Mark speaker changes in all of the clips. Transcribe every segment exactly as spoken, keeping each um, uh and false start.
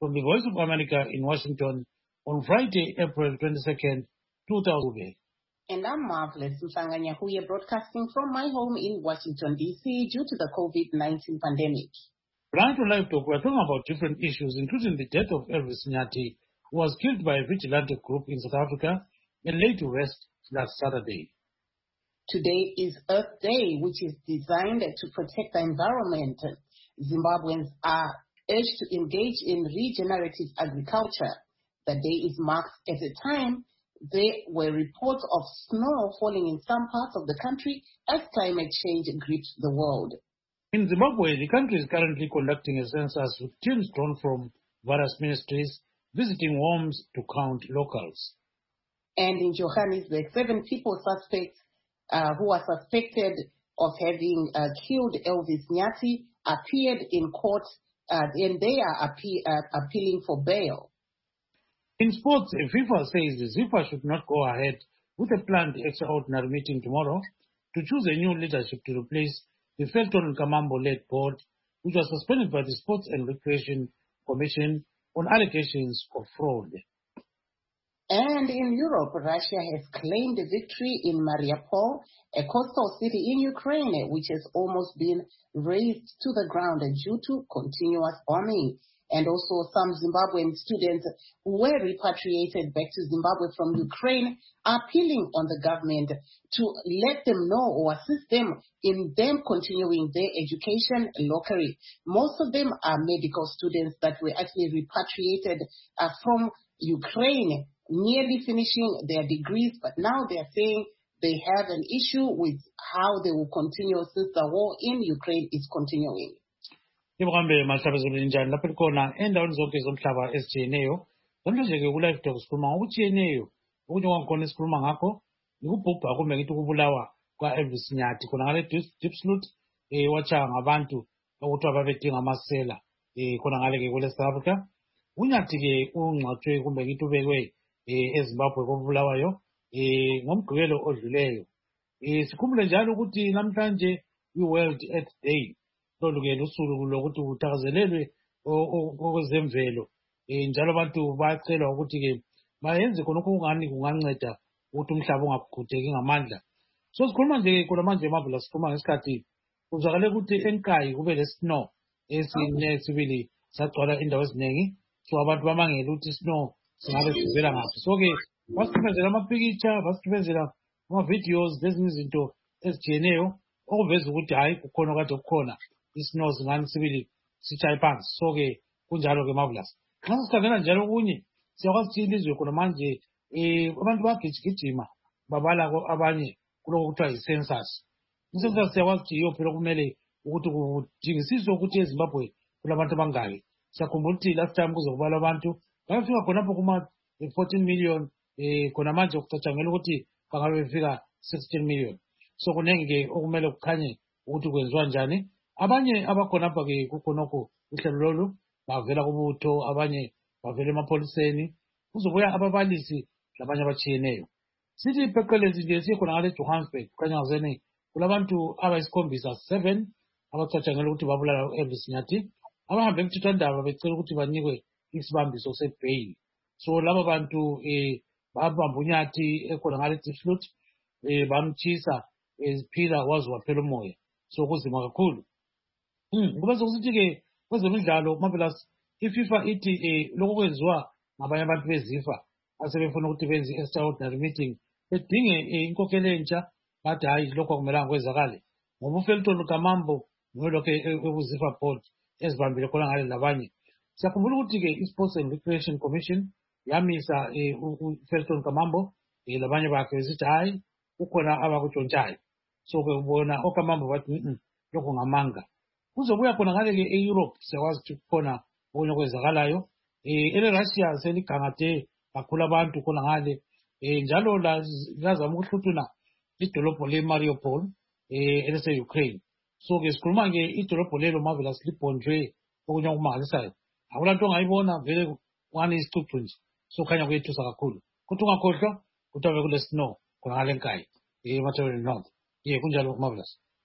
Speaker 1: from the Voice of America in Washington on Friday, April twenty-second, two thousand.
Speaker 2: And I'm Marvelous Msanganya, who are broadcasting from my home in Washington, D C due to the COVID nineteen pandemic.
Speaker 1: Tonight on Live Talk, we're talking about different issues, including the death of Elvis Nyati, who was killed by a vigilante group in South Africa and laid to rest last Saturday.
Speaker 2: Today is Earth Day, which is designed to protect the environment. Zimbabweans are urged to engage in regenerative agriculture. The day is marked at a time there were reports of snow falling in some parts of the country as climate change grips the world.
Speaker 1: In Zimbabwe, the country is currently conducting a census with teams drawn from various ministries visiting homes to count locals.
Speaker 2: And in Johannesburg, seven people suspect uh, who are suspected of having uh, killed Elvis Nyati appeared in court uh, and they are appe- uh, appealing for bail.
Speaker 1: In sports, FIFA says FIFA should not go ahead with a planned extraordinary meeting tomorrow to choose a new leadership to replace the Felton Kamambo-led board, which was suspended by the Sports and Recreation Commission on allegations of fraud.
Speaker 2: And in Europe, Russia has claimed a victory in Mariupol, a coastal city in Ukraine, which has almost been razed to the ground due to continuous bombing. And also some Zimbabwean students who were repatriated back to Zimbabwe from Ukraine are appealing on the government to let them know or assist them in them continuing their education locally. Most of them are medical students that were actually repatriated uh, from Ukraine, nearly finishing their degrees, but now they are saying they have an issue with how they will continue since the war in Ukraine is continuing.
Speaker 1: Ibuhambe mahlabezulu njani lapho likhona endaweni zonke zomhlaba ezitshiyeneyo. Namhlanje ke ku-Live Talk sikhuluma ngokutshiyeneyo. Okunye kwakhona esikhuluma ngakho yikubhubha kumbe ngithi ukubulawa kwa-Elvis Nyati khona ngale Diepsloot eh watshaya ngabantu okuthiwa babedinga amasela eh khona ngale ke kule South Africa. UNyati ke ungcwatshwe kumbe ngithi ubekwe eh eZimbabwe kobulawayo eh ngomgqibelo odluleyo. Eh sikhumbule njalo ukuthi namhlanje i-World Earth Day lolu-ke lusuku lokuthi kuthakazelelwe okwezemvelo um njalo abantu bayacelwa ukuthi-ke bayenze khonokho okungani kunganceda ukuthi umhlaba ungagugudeki ngamandla. So sikhuluma nje khona manje Marvelous, sikhuluma ngesikhathi kuzwakale ukuthi eNkayi kube le-snow esine sibili sagcwala indawo eziningi, so abantu bamangela ukuthi i-snow singabe sivela ngaphi. So-ke basithumezela amapikitsha, basithumezela ama-videos lezinye izinto ezitshiyeneyo okuveza ukuthi hhayi kukhona okade kukhona isnow zingani sibili sitshaye phansi. So-ke kunjalo-ke Marvelous. Nxa sikhangela njalo okunye siyakwazi ukuthi ilizwe khona manje um abantu bayagijigijima babala abanye kuloko kuthiwa yi-census. I-census siyakwazi ukuthi yiyo phela okumele ukuthi kudingisiswe ukuthi eZimbabwe kulabantu abangaki. Siyakhumbula ukuthi last time kuze kubalwa abantu bayafika khonapho kuma-fourteen million um khona manje kucatshangela ukuthi bangabe befika sixteen million. So kunengi-ke okumele kukhanye ukuthi kwenziwa njani. Abanye abakhonapha-ke kukhonokho uhlelo lolu bavela kubutho, abanye bavela emapholiseni, kuzobuya ababalisi labanye abatshiyeneyo. Sithi phecelezi nje sikhona ngale Johannesburg kukhanya ngazeni kulabantu abayisikhombisa seven abacatshangela ukuthi babulala u-Elvis Nyati, abahambe emthethwandaba becela ukuthi banikwe isibambiso se-bail. So laba bantu um babamba uNyati ekhona ngale Diepsloot um bamtshisa eziphila waze waphela umoya. So kuzima kakhulu. Mm, kube sokusithi-ke kwezemidlalo Marvelous, iFIFA ithi um lokho kwenziwa ngabanye abantu bezifa asebefuna ukuthi benze i-extraordinary meeting bedinge inkokhelo entsha, bathi hhayi lokho akumelanga kwenzakale ngoba uFelton Kamambo ngolokho ekuzifa board ezibambile khona ngale labanye. Siyakhumbula ukuthi-ke i-Sports and Recreation Commission yamisa uFelton Kamambo um labanye bakhe besithi hhayi kukhona abakuntshontshayo. So-ke ubona oKamambo bathi lokho ngamanga. Kuzobuya khona ngale-ke e-Europe siyakwazi ukuthi kukhona okunye okwenzakalayo. Um ele-Russia seligangade kakhulu abantu khona ngale um njalo lazama ukuhluthuna idolobho le-Mariupol um elise-Ukraine. So-ke sikhuluma-ke idolobho lelo Marvelous libhonjwe okunye okumangalisayo. Akulanto ongayibona vele kungani isicucu nje. So khanya kuyethusa kakhulu. Kodwa ungakhohlwa kuthiwa bekule-snow khona ngale eNkayi eMatabeleland North. Ye kunjalo Marvelous.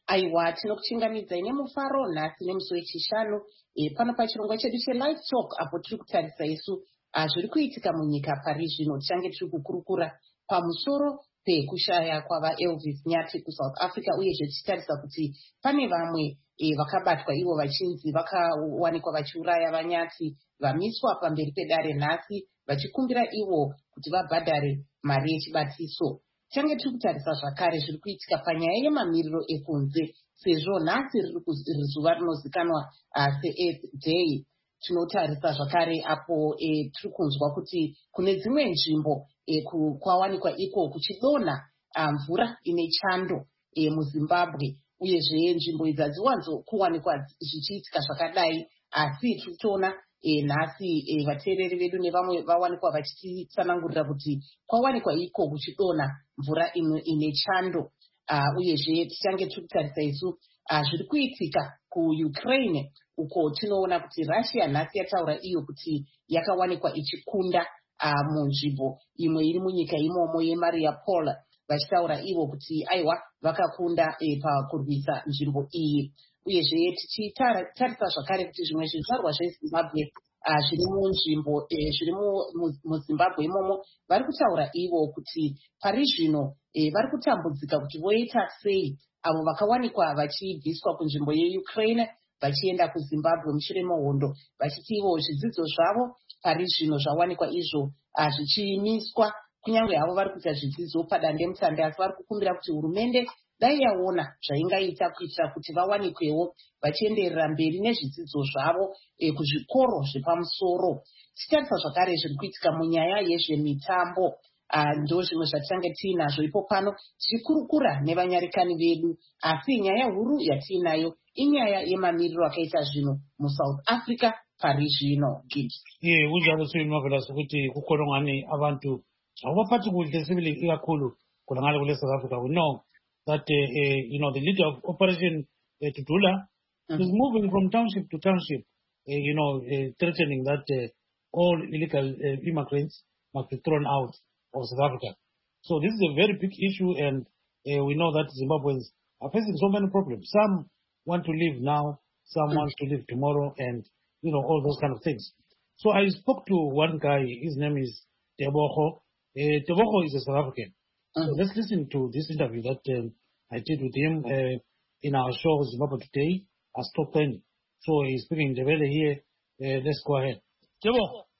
Speaker 2: aiwa tinokuchingamidzai nemufaro nhasi nemusi wechishanu e, pano pachirongwa chedu chelive talk apo tiri kutarisa isu zviri kuitika munyika pari zvino. Tichange tiri kukurukura pamusoro pekushaya kwava Elvis Nyati kuSouth Africa, uyezve tichitarisa kuti pane vamwe e, vakabatwa ivo vachinzi vakawanikwa vachiuraya vaNyati vamiswa pamberi pedare nhasi vachikumbira ivo kuti vabhadhare mari yechibatiso. Tichange tiri kutarisa zvakare zviri kuitika panyaya yemamiriro ekunze, sezvo nhasi riri zuva rinozikanwa seEarth Day. Tinotarisa zvakare apo e, tiri kunzwa kuti kune dzimwe nzvimbo e, kwawanikwa iko kuchidonha mvura ine chando e, muZimbabwe, uyezve nzvimbo idzi hadziwanzo kuwanikwa zvichiitika zvakadai, asi tiri kutoona e, nhasi e, vateereri vedu nevamwe vawanikwa vachititsanangurira kuti kwawanikwa iko kuchidonha mvura ino ine chando. Uh, uyezve tichange tiri kutarisa isu uh, zviri kuitika kuUkraine, uko tinoona kuti Russia nhasi yataura iyo kuti yakawanikwa ichikunda uh, munzvimbo imwe iri munyika imomo yeMariupol, vachitaura ivo kuti aiwa vakakunda e, pakurwisa nzvimbo iyi. Uyezve tichitarisa zvakare kuti zvimwe zvizvarwa zveZimbabwe uh, zviri munzvimbo e, zviri muZimbabwe imomo vari kutaura ivo kuti pari zvino e, vari kutambudzika kuti voita sei avo vakawanikwa vachibviswa kunzvimbo yeUkraine vachienda kuZimbabwe mushure mehondo, vachiti ivo zvidzidzo zvavo pari zvino zvawanikwa izvo zvichimiswa, kunyange havo vari kuita zvidzidzo padandemutande, asi vari kukumbira kuti hurumende dai yaona zvaingaita kuitira kuti vawanikwewo vachienderera mberi nezvidzidzo zvavo e, kuzvikoro zvepamusoro. Tichitarisa zvakare zviri kuitika munyaya yezvemitambo. Uh, ndo zvimwe zvatichange tiinazvo ipo pano tichikurukura nevanyarikani vedu, asi nyaya huru yatiinayo inyaya yemamiriro akaita zvino muSouth Africa pari zvino.
Speaker 1: Ye kunjalo sinonovela sokuti kukhona abantu abaphathi kuhle sibili ikakhulu khonangale kule South Africa. We know that uh, uh, you know the leader of Operation uh, Tudula mm-hmm. is moving from township to township, uh, you know, uh, threatening that uh, all illegal uh, immigrants must be thrown out of South Africa. So this is a very big issue, and uh, we know that Zimbabweans are facing so many problems. Some want to leave now, some want to leave tomorrow, and you know, all those kind of things. So I spoke to one guy, his name is Tebogo. Uh, Tebogo is a South African. Mm-hmm. So let's listen to this interview that um, I did with him uh, in our show Zimbabwe Today as top ten. So he's speaking Ndebele here. Uh, let's go ahead. Tebogo.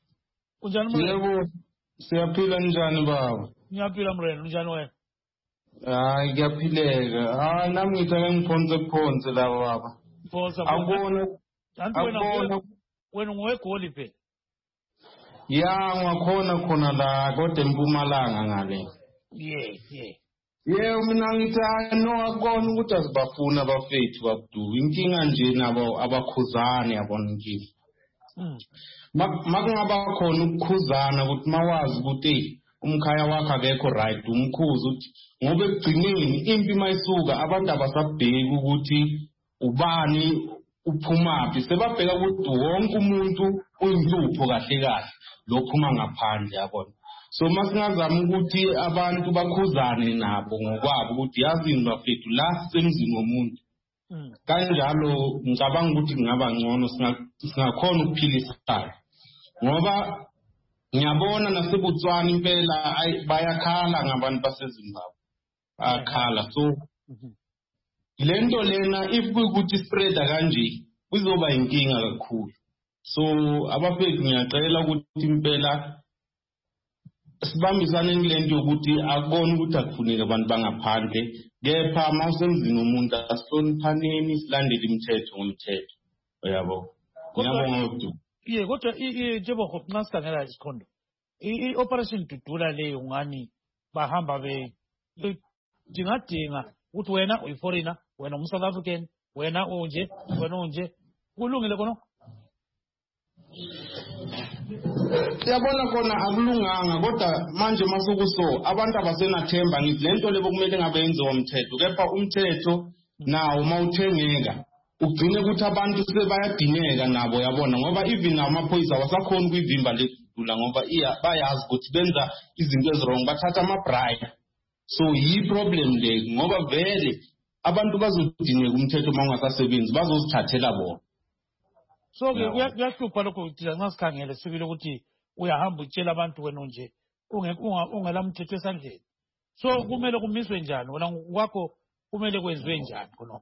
Speaker 3: Siyaphila njani baba?
Speaker 1: Ngiyaphila mrena, njani wena?
Speaker 3: Hayi ngiyaphileka. Ah nami ngithake ngiphonze phonze la baba.
Speaker 1: Phonza.
Speaker 3: Akubona.
Speaker 1: Akubona. Wena ungwegoli phela.
Speaker 3: Ya ngakhona khona la kodwa eMpumalanga ngale.
Speaker 1: Yeah, yeah.
Speaker 3: Yebo mina ngitha no akona ukuthi asibafuna abafethu babudu. Inkinga nje nabo abakhuzane yabona nje.
Speaker 1: Mm.
Speaker 3: Makungaba khona ukukhuzana ukuthi mawazi ukuthi umkhaya wakhe akekho right, umkhuza ukuthi ngoba ekugcineni impi mayisuka abantu abasabheki ukuthi ubani uphumaphi, sebabheka ukuthi wonke umuntu uyinhlupho kahle kahle lophuma ngaphandle yabona. So masingazama ukuthi abantu bakhuzane nabo ngokwabo ukuthi yazini bafethu la semzini womuntu. Mm. Kanjalo ngicabanga ukuthi kungaba ngcono singakhona ukuphilisana. Ngoba ngiyabona naseBotswana impela bayakhala ngabantu baseZimbabwe. Akhala. So lento lena if kuyikuthi spread kanje kuzoba inkinga kakhulu. So abafethu ngiyacela ukuthi impela sibambisane ngilento yokuthi akubona ukuthi akufuneka abantu bangaphandle, kepha mawusemzini womuntu asihloniphaneni silandele imithetho ngomthetho. Uyabo? Ngiyabonga ukuthi
Speaker 1: ye kodwa Tebogo nasikhangela isikhondo i-Operation Tudula leyo ngani bahamba be dingadinga ukuthi wena uyi-foreigner, wena umu-South African, wena unje, wena unje, kulungile khona?
Speaker 3: Siyabona khona akulunganga, kodwa manje masuku so abantu abasenathemba ngithi lento lebo kumele ngabe yenziwa umthetho, kepha umthetho nawo mawuthengeka ugcine ukuthi abantu sebayadingeka nabo yabona, ngoba even amaphoyisa awasakhona ukuyivimba ledlula ngoba bayazi ukuthi benza izinto ezirong, bathatha ama-bribe. So yi problem le ngoba vele abantu bazodineka umthetho mangasasebenzi bazozithathela bona.
Speaker 1: So ke kuyahlupha lokho ukuthi nxa sikhangele sibile ukuthi uyahamba utshela abantu wena nje ungela mthetho esandleni. So kumele kumiswe njani wena kwakho kumele kwenziwe njani khonokho?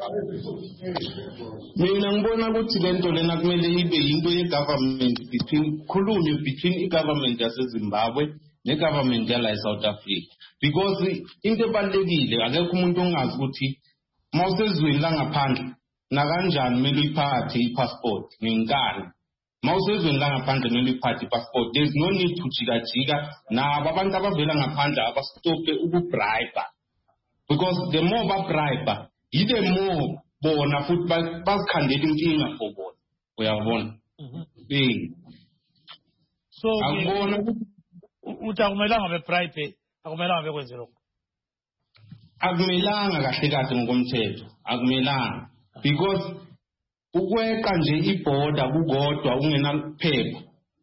Speaker 3: Mina ngibona ukuthi lento lena kumele ibe yinto ye-government between khulunywe between i-government yaseZimbabwe ne-government yala eSouth Africa, because into ebalulekile akekho umuntu ongazi ukuthi mawusezweni langaphandle nakanjani kumele uyiphathe i-passport ngenkani. Mawusezweni langaphandle kumele uyiphathe i-passport. There's no need to jika-jika nabo abantu abavela ngaphandle abastophe ukubribe, because the more babribe the more bona futhi bazikhandela inkinga for bona. Uyabona? Eh.
Speaker 1: So akubona uthi akumelanga bebribe, akumelanga bekwenze lokho.
Speaker 3: Akumelanga kahle kahle ngokomthetho, akumelanga, because ukweqa nje iborder kukodwa ungenaphepha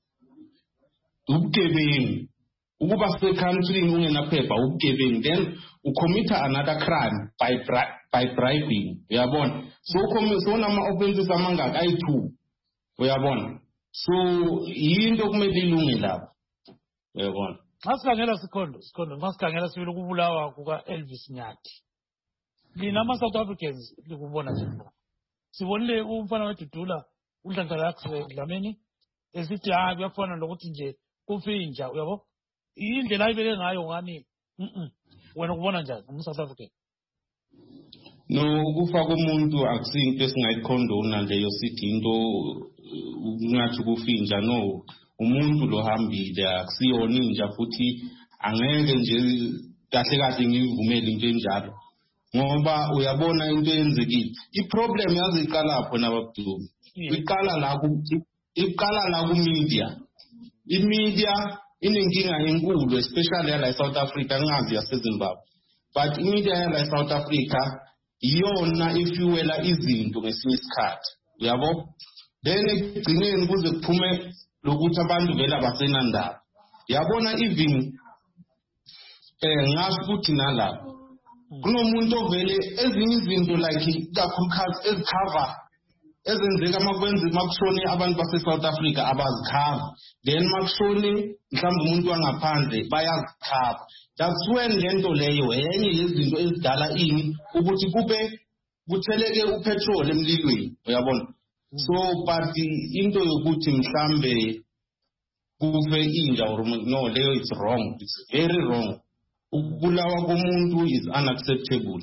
Speaker 3: ubugebengu. Ukuba se-country ungenaphepha ubugebengu, then ucommit another crime by bri by bribing. Uyabona? So so nama-offenses amangaka ayi-two. Uyabona? So yinto kumele ilunge lapho. Uyabona?
Speaker 1: Xa sikhangela sikhondo sikhondo xa sikhangela sibile ukubulawa kuka-Elvis Nyathi, lina ama-South Africans likubona njani? Sibonile umfana weDudula uNhlanhla Dlamini esithi hayi kuyafana nokuthi nje kufinja. Uyabo? Indlela ayibeke ngayo ngani wena kubona njani umu-South African?
Speaker 3: No, ukufa komuntu akusinto esingayikhondona leyo sithi into ungathi kufinja. No, umuntu lo hambile akusiyona inja futhi angeke nje kahle kahle ngivumele into enjalo, ngoba uyabona into yenzekile. I-problem yazi iqala lapho nababudumi. Iqala la ukuthi iqala la ku media. I-media inenkinga enkulu especially la eSouth Africa, ngazi yaseZimbabwe, but i-media yala eSouth Africa iyona ifuela izinto ngesinye isikhathi. Uyabo? Then egcineni kuze kuphume lokuthi abantu vela basenandaba. Yabona even eh ngasho ukuthi nalapho kunomuntu ovele ezinye izinto like kakhulukazi ezicover ezenzeka makwenze makushone abantu base-South Africa abazikhava, then makushone mhlawumbe umuntu wangaphandle bayazikhava. That's when lento leyo enye yezinto ezidala ini ukuthi kube kutheleke upetrol emlilweni. Uyabona? So but into yokuthi mhlambe kufe inja or no, leyo it's wrong, it's very wrong. Ukubulawa komuntu is unacceptable.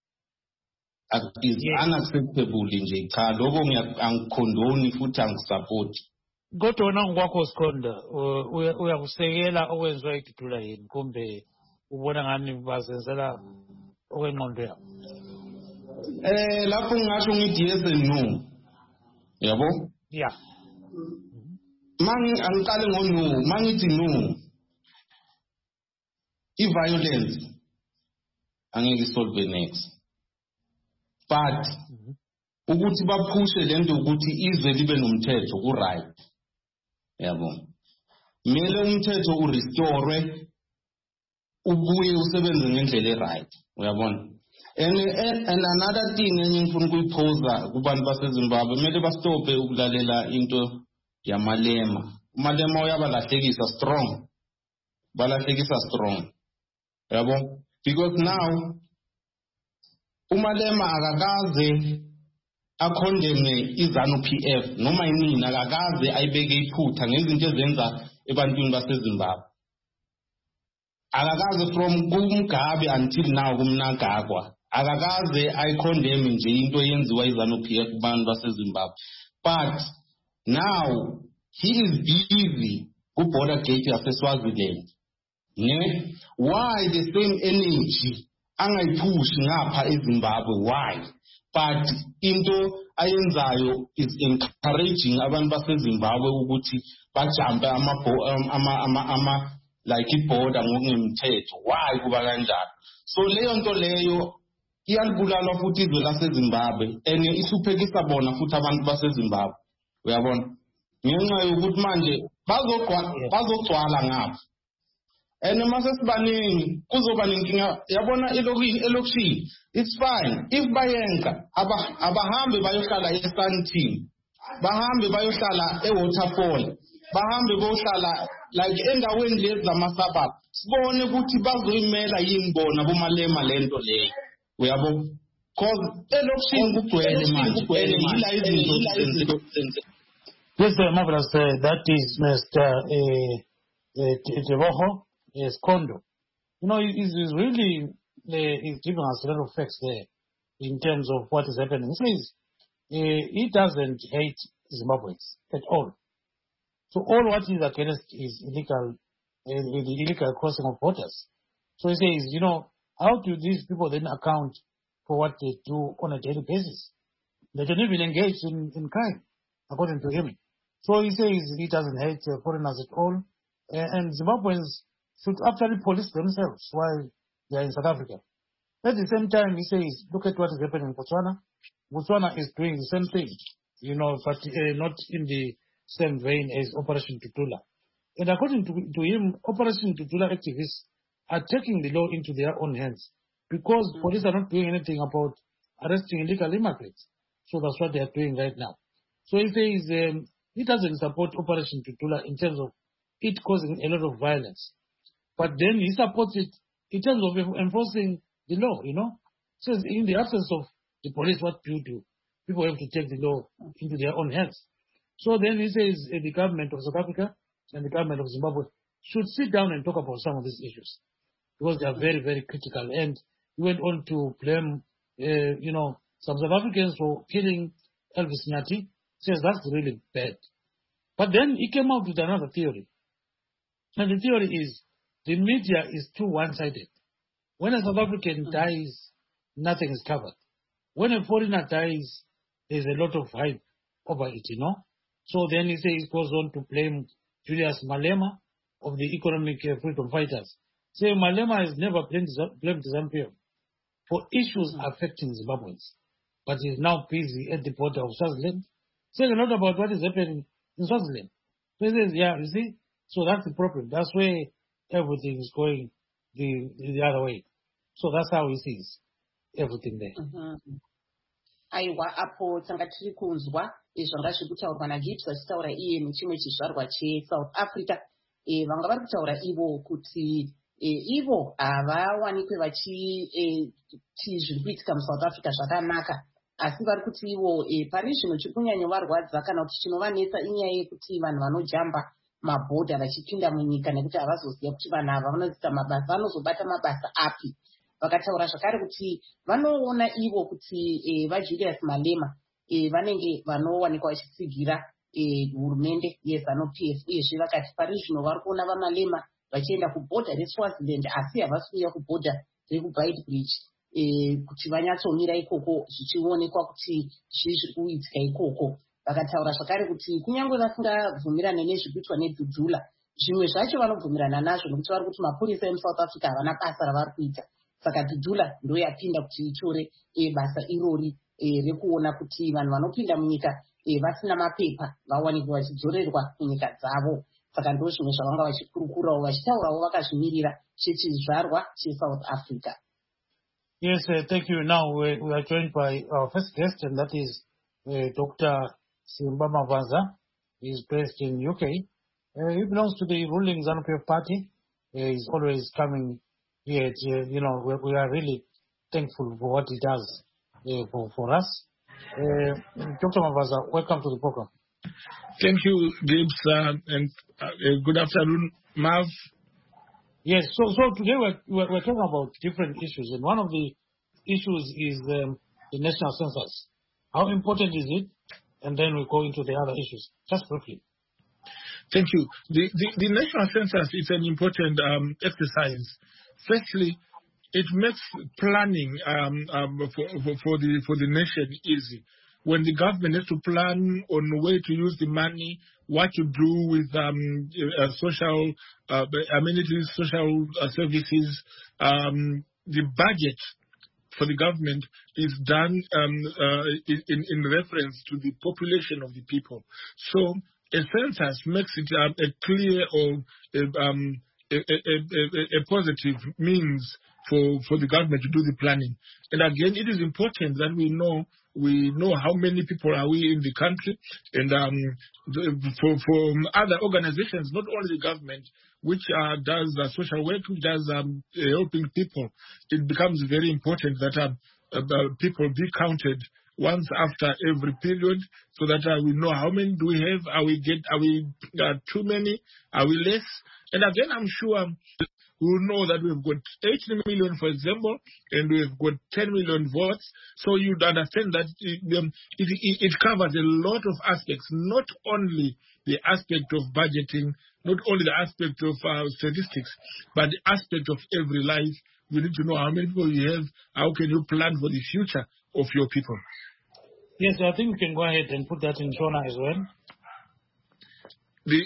Speaker 3: Is yeah. Unacceptable nje cha lokho ngiyakhondoni futhi angisupport.
Speaker 1: Kodwa wena ngokwakho Sikhonda uyakusekela okwenziwa eDudula yini kumbe ubona ngani bazenzela okwengqondo yabo?
Speaker 3: Eh lapho ngisho ngithi yes and no. Yabo?
Speaker 1: Yeah.
Speaker 3: Mangi angiqale ngono, mangithi no. I-violence angeke isolve next. But ukuthi baphushe lento ukuthi izwe libe nomthetho ku right. Yabo. Mele umthetho u restore ubuye usebenze ngendlela e-right. Uyabona? And, and and another thing enye ngifuna ukuyiphosa kubantu baseZimbabwe, mele bastope ukulalela into yamalema. Umalema uyabalahlekisa strong. Balahlekisa strong. Yabo? Because now umalema akakaze akhondeme iZANU P F noma inini akakaze ayibeke iphutha ngezinto ezenza ebantwini baseZimbabwe. Akakaze from kumgabe until now kumnagagwa akakaze ayikhondeme nje into yenziwa iZANU P F kubantu baseZimbabwe. But now he is busy ku border gate yaseSwaziland. Ne? Why the same energy angayiphushi ngapha eZimbabwe? Why? But into ayenzayo is encouraging abantu baseZimbabwe ukuthi bajampe ama ama ama ama like iborder ngokungemthetho. Why kuba kanjalo? So leyo nto leyo iyalibulala futhi izwe laseZimbabwe and isuphekisa bona futhi abantu baseZimbabwe. Uyabona? Ngenxa yokuthi manje bazogcwala bazogcwala ngapha. And mase sibaningi kuzoba nenkinga yabona elokishini. It's fine. If bayenka abahambe bayohlala eSandton, bahambe bayohlala eWaterfall, bahambe bayohlala like endaweni lezi zamasabha. Sibone ukuthi bazoyimela yini bona bomalema lento leyo. Uyabo? Cause elokishini kugcwele manje. Yila izinto zenze.
Speaker 1: Yes, uh, marvelous. Uh, that is Mister Uh, uh, Teboho Skondo. You know, he's it really uh, he's giving us a lot of facts there in terms of what is happening. He says uh, he doesn't hate Zimbabweans at all. So all what he's against is illegal, uh, the illegal crossing of borders. So he says, you know, how do these people then account for what they do on a daily basis? They don't even engage in, in crime, according to him. So he says he doesn't hate uh, foreigners at all, uh, and Zimbabweans should actually police themselves while they are in South Africa. At the same time, he says, look at what is happening in Botswana. Botswana is doing the same thing, you know, but uh, not in the same vein as Operation Tutula. And according to, to him, Operation Tutula activists are taking the law into their own hands because mm-hmm. police are not doing anything about arresting illegal immigrants. So that's what they are doing right now. So he says um, he doesn't support Operation Tutula in terms of it causing a lot of violence. But then he supports it in terms of enforcing the law, you know. So in the absence of the police, what do you do? People have to take the law into their own hands. So then he says uh, the government of South Africa and the government of Zimbabwe should sit down and talk about some of these issues because they are very, very critical. And he went on to blame, uh, you know, some South Africans for killing Elvis Nyati. Says that's really bad. But then he came out with another theory. And the theory is the media is too one-sided. When a South African mm-hmm. dies, nothing is covered. When a foreigner dies, there's a lot of hype over it, you know. So then he says he goes on to blame Julius Malema of the Economic Freedom Fighters. So Malema has never blamed, blamed ZANU-P F for issues mm-hmm. affecting Zimbabweans. But he's now busy at the border of Swaziland, saying a lot about what is happening in Swaziland. So he says, yeah, you see, so that's the problem. That's where everything is going the, the other way. So that's how he sees everything there.
Speaker 2: Mm-hmm. Aiwa apo tanga tiri kunzwa zvanga zviri kutaurwa naGibbs achitaura iye muchimwe chizvarwa cheSouth Africa. E, vanga vari kutaura ivo kuti e, ivo havawanikwe vachiti zviri kuitika muSouth Africa zvakanaka, asi vari kuti ivo e, pane zvinhu chiri kunyanyovarwadza kana kuti chinovanetsa inyaya yekuti vanhu vanojamba mabhodha vachipinda munyika nekuti havazoziva kuti vanhu ava vanoita mabasa vanozobata mabasa api. Vakataura zvakare kuti vanoona ivo kuti e, vaJulius Malema e, vanenge vanowanikwa vachitsigira e, hurumende yeZANU-P F uyezve vakati pari zvino vari kuona vaMalema vachienda kubhodha reSwaziland asi havasi kuuya kubhodha rekuBeitbridge e, kuti vanyatsomira ikoko zvichionekwa kuti zvii zviri kuitika ikoko. Vakataura zvakare kuti kunyange vasingabvumirane nezviri kuitwa neDudula, zvimwe zvacho vanobvumirana nazvo nekuti vari kuti mapurisa emuSouth Africa havana basa ravari kuita. Saka Dudula ndo yapinda kuti itore e, basa irori e, rekuona kuti vanhu vanopinda munyika e, vasina mapepa vawanikwa vachidzorerwa munyika dzavo. Saka ndo zvimwe zvavanga vachikurukurawo vachitaurawo vakazvimirira chechizvarwa cheSouth Africa.
Speaker 1: Yes, uh, thank you. Now we, we are joined by our first guest, and that is uh, Doctor Simba Mavaza. He is based in U K. Uh, he belongs to the ruling ZANU-P F party. Uh, he's always coming here. Uh, you know, we, we are really thankful for what he does uh, for, for us. Uh, Doctor Mavaza, welcome to the program.
Speaker 4: Thank you, Gibbs, uh, and uh, good afternoon, Mav.
Speaker 1: Yes, so so today we're, we're, we're talking about different issues, and one of the issues is um, the national census. How important is it? And then we go into the other issues, just briefly.
Speaker 4: Thank you. The, the, the national census is an important um, exercise. Firstly, it makes planning um, um, for, for, for, the, for the nation easy. When the government has to plan on where to use the money, what to do with um, uh, social uh, amenities, social uh, services, um, the budget for the government is done um, uh, in, in reference to the population of the people. So a census makes it um, a clear or a, um, a, a, a, a positive means for, for the government to do the planning. And again, it is important that we know we know how many people are we in the country, and um, the, for, for other organizations, not only the government, which uh, does uh, social work, which does um, helping people, it becomes very important that uh, uh, people be counted once after every period, so that uh, we know how many do we have, are we get, are we uh, too many, are we less? And again, I'm sure we will know that we've got eighteen million, for example, and we've got ten million votes. So you'd understand that it, um, it, it, it covers a lot of aspects, not only the aspect of budgeting, not only the aspect of uh, statistics, but the aspect of every life. You need to know how many people you have, how can you plan for the future of your people.
Speaker 1: Yes, I think we can go ahead and put that in Shona as well.
Speaker 4: The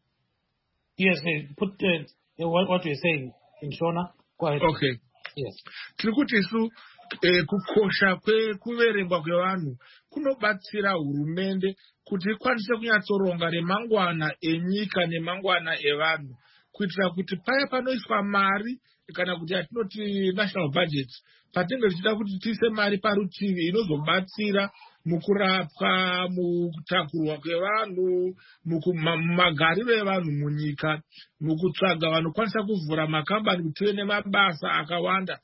Speaker 1: yes, put uh, what, what you're saying in Shona. Go ahead.
Speaker 4: Okay.
Speaker 1: Yes.
Speaker 4: Tikuti su kukosha kwe kuverengwa kwevanhu kunobatsira hurumende kuti ikwanise kunyatsoronga remangwana enyika nemangwana evanhu kuitira kuti paya panoiswa mari kana kuti atinoti national budget patinenge tichida kuti tiise mari parutivi inozobatsira mukurapwa, mukutakurwa kwevanhu, mumagariro evanhu munyika, mukutsvaga vanokwanisa kuvhura makambani kuti tive nemabasa akawanda,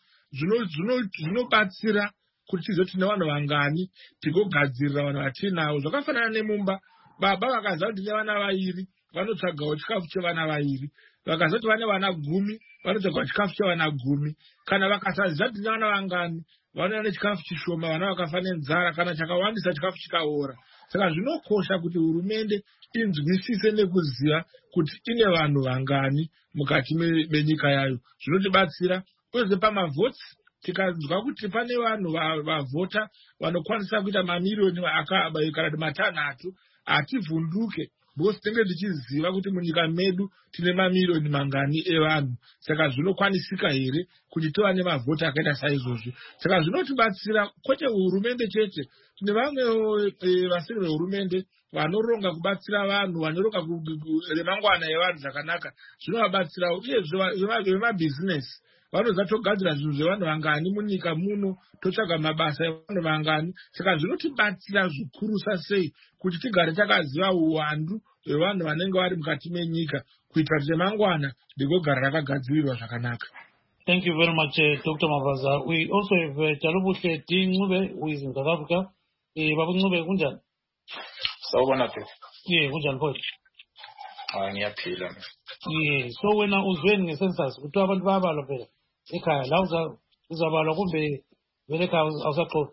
Speaker 4: zvinobatsira kuti tizoti nevanhu vangani tigogadzirira vanhu vatinavo. Zvakafanana nemumba, baba vakaziva kuti nevana vairi vanotsvagawo chikafu chevana vairi, vakazoti vane vana gumi vanotsvagawo chikafu chevana gumi. Kana vakasaziva kuti nevana vangani vanoona nechikafu chishoma, vana vakafa nenzara, kana chakawandisa chikafu chikaora. Saka zvinokosha kuti hurumende inzwisise nekuziva kuti ine vanhu vangani mukati menyika yayo. Zvinotibatsira kwese pamavhotsi tikazwa kuti pane vanhu vavhota vanokwanisa kuita mamiliyoni akaba kana matanhatu, hativhunduke because tinenge tichiziva kuti munyika medu tine mamiliyoni mangani evanhu. Saka zvinokwanisika here kuti tiva nemavhota akaita saizvozvi. Saka zvinotibatsira kwete hurumende chete, tine vamwewo vasiri vehurumende vanoronga kubatsira vanhu, vanoronga remangwana evanhu zvakanaka. Zvinovabatsira uyezve vemabhizinesi vanoza togadzira zvinhu zvevanhu vangani munyika muno, totsvaga mabasa evanhu vangani. Saka zvinotibatsira zvikurusa sei kuti tigare takaziva uwandu hwevanhu vanenge vari mukati menyika, kuitira kuti remangwana rigogara rakagadzirirwa zvakanaka.
Speaker 1: Thank you very much, uh, Doctor Mavaza. We also have uh, Talubuhle D. Ncube, who is in South Africa. Uh, Babu Ncube, kunjani?
Speaker 5: Sawubona phi?
Speaker 1: Yeah, kunjani mfowethu?
Speaker 5: Hayi ngiyaphila.
Speaker 1: Yeah, so wena uzweni ngecensus kuthiwa abantu bayabalwa phela ekhaya la uzabalwa kumbe vele ekhaya awusaxoxa?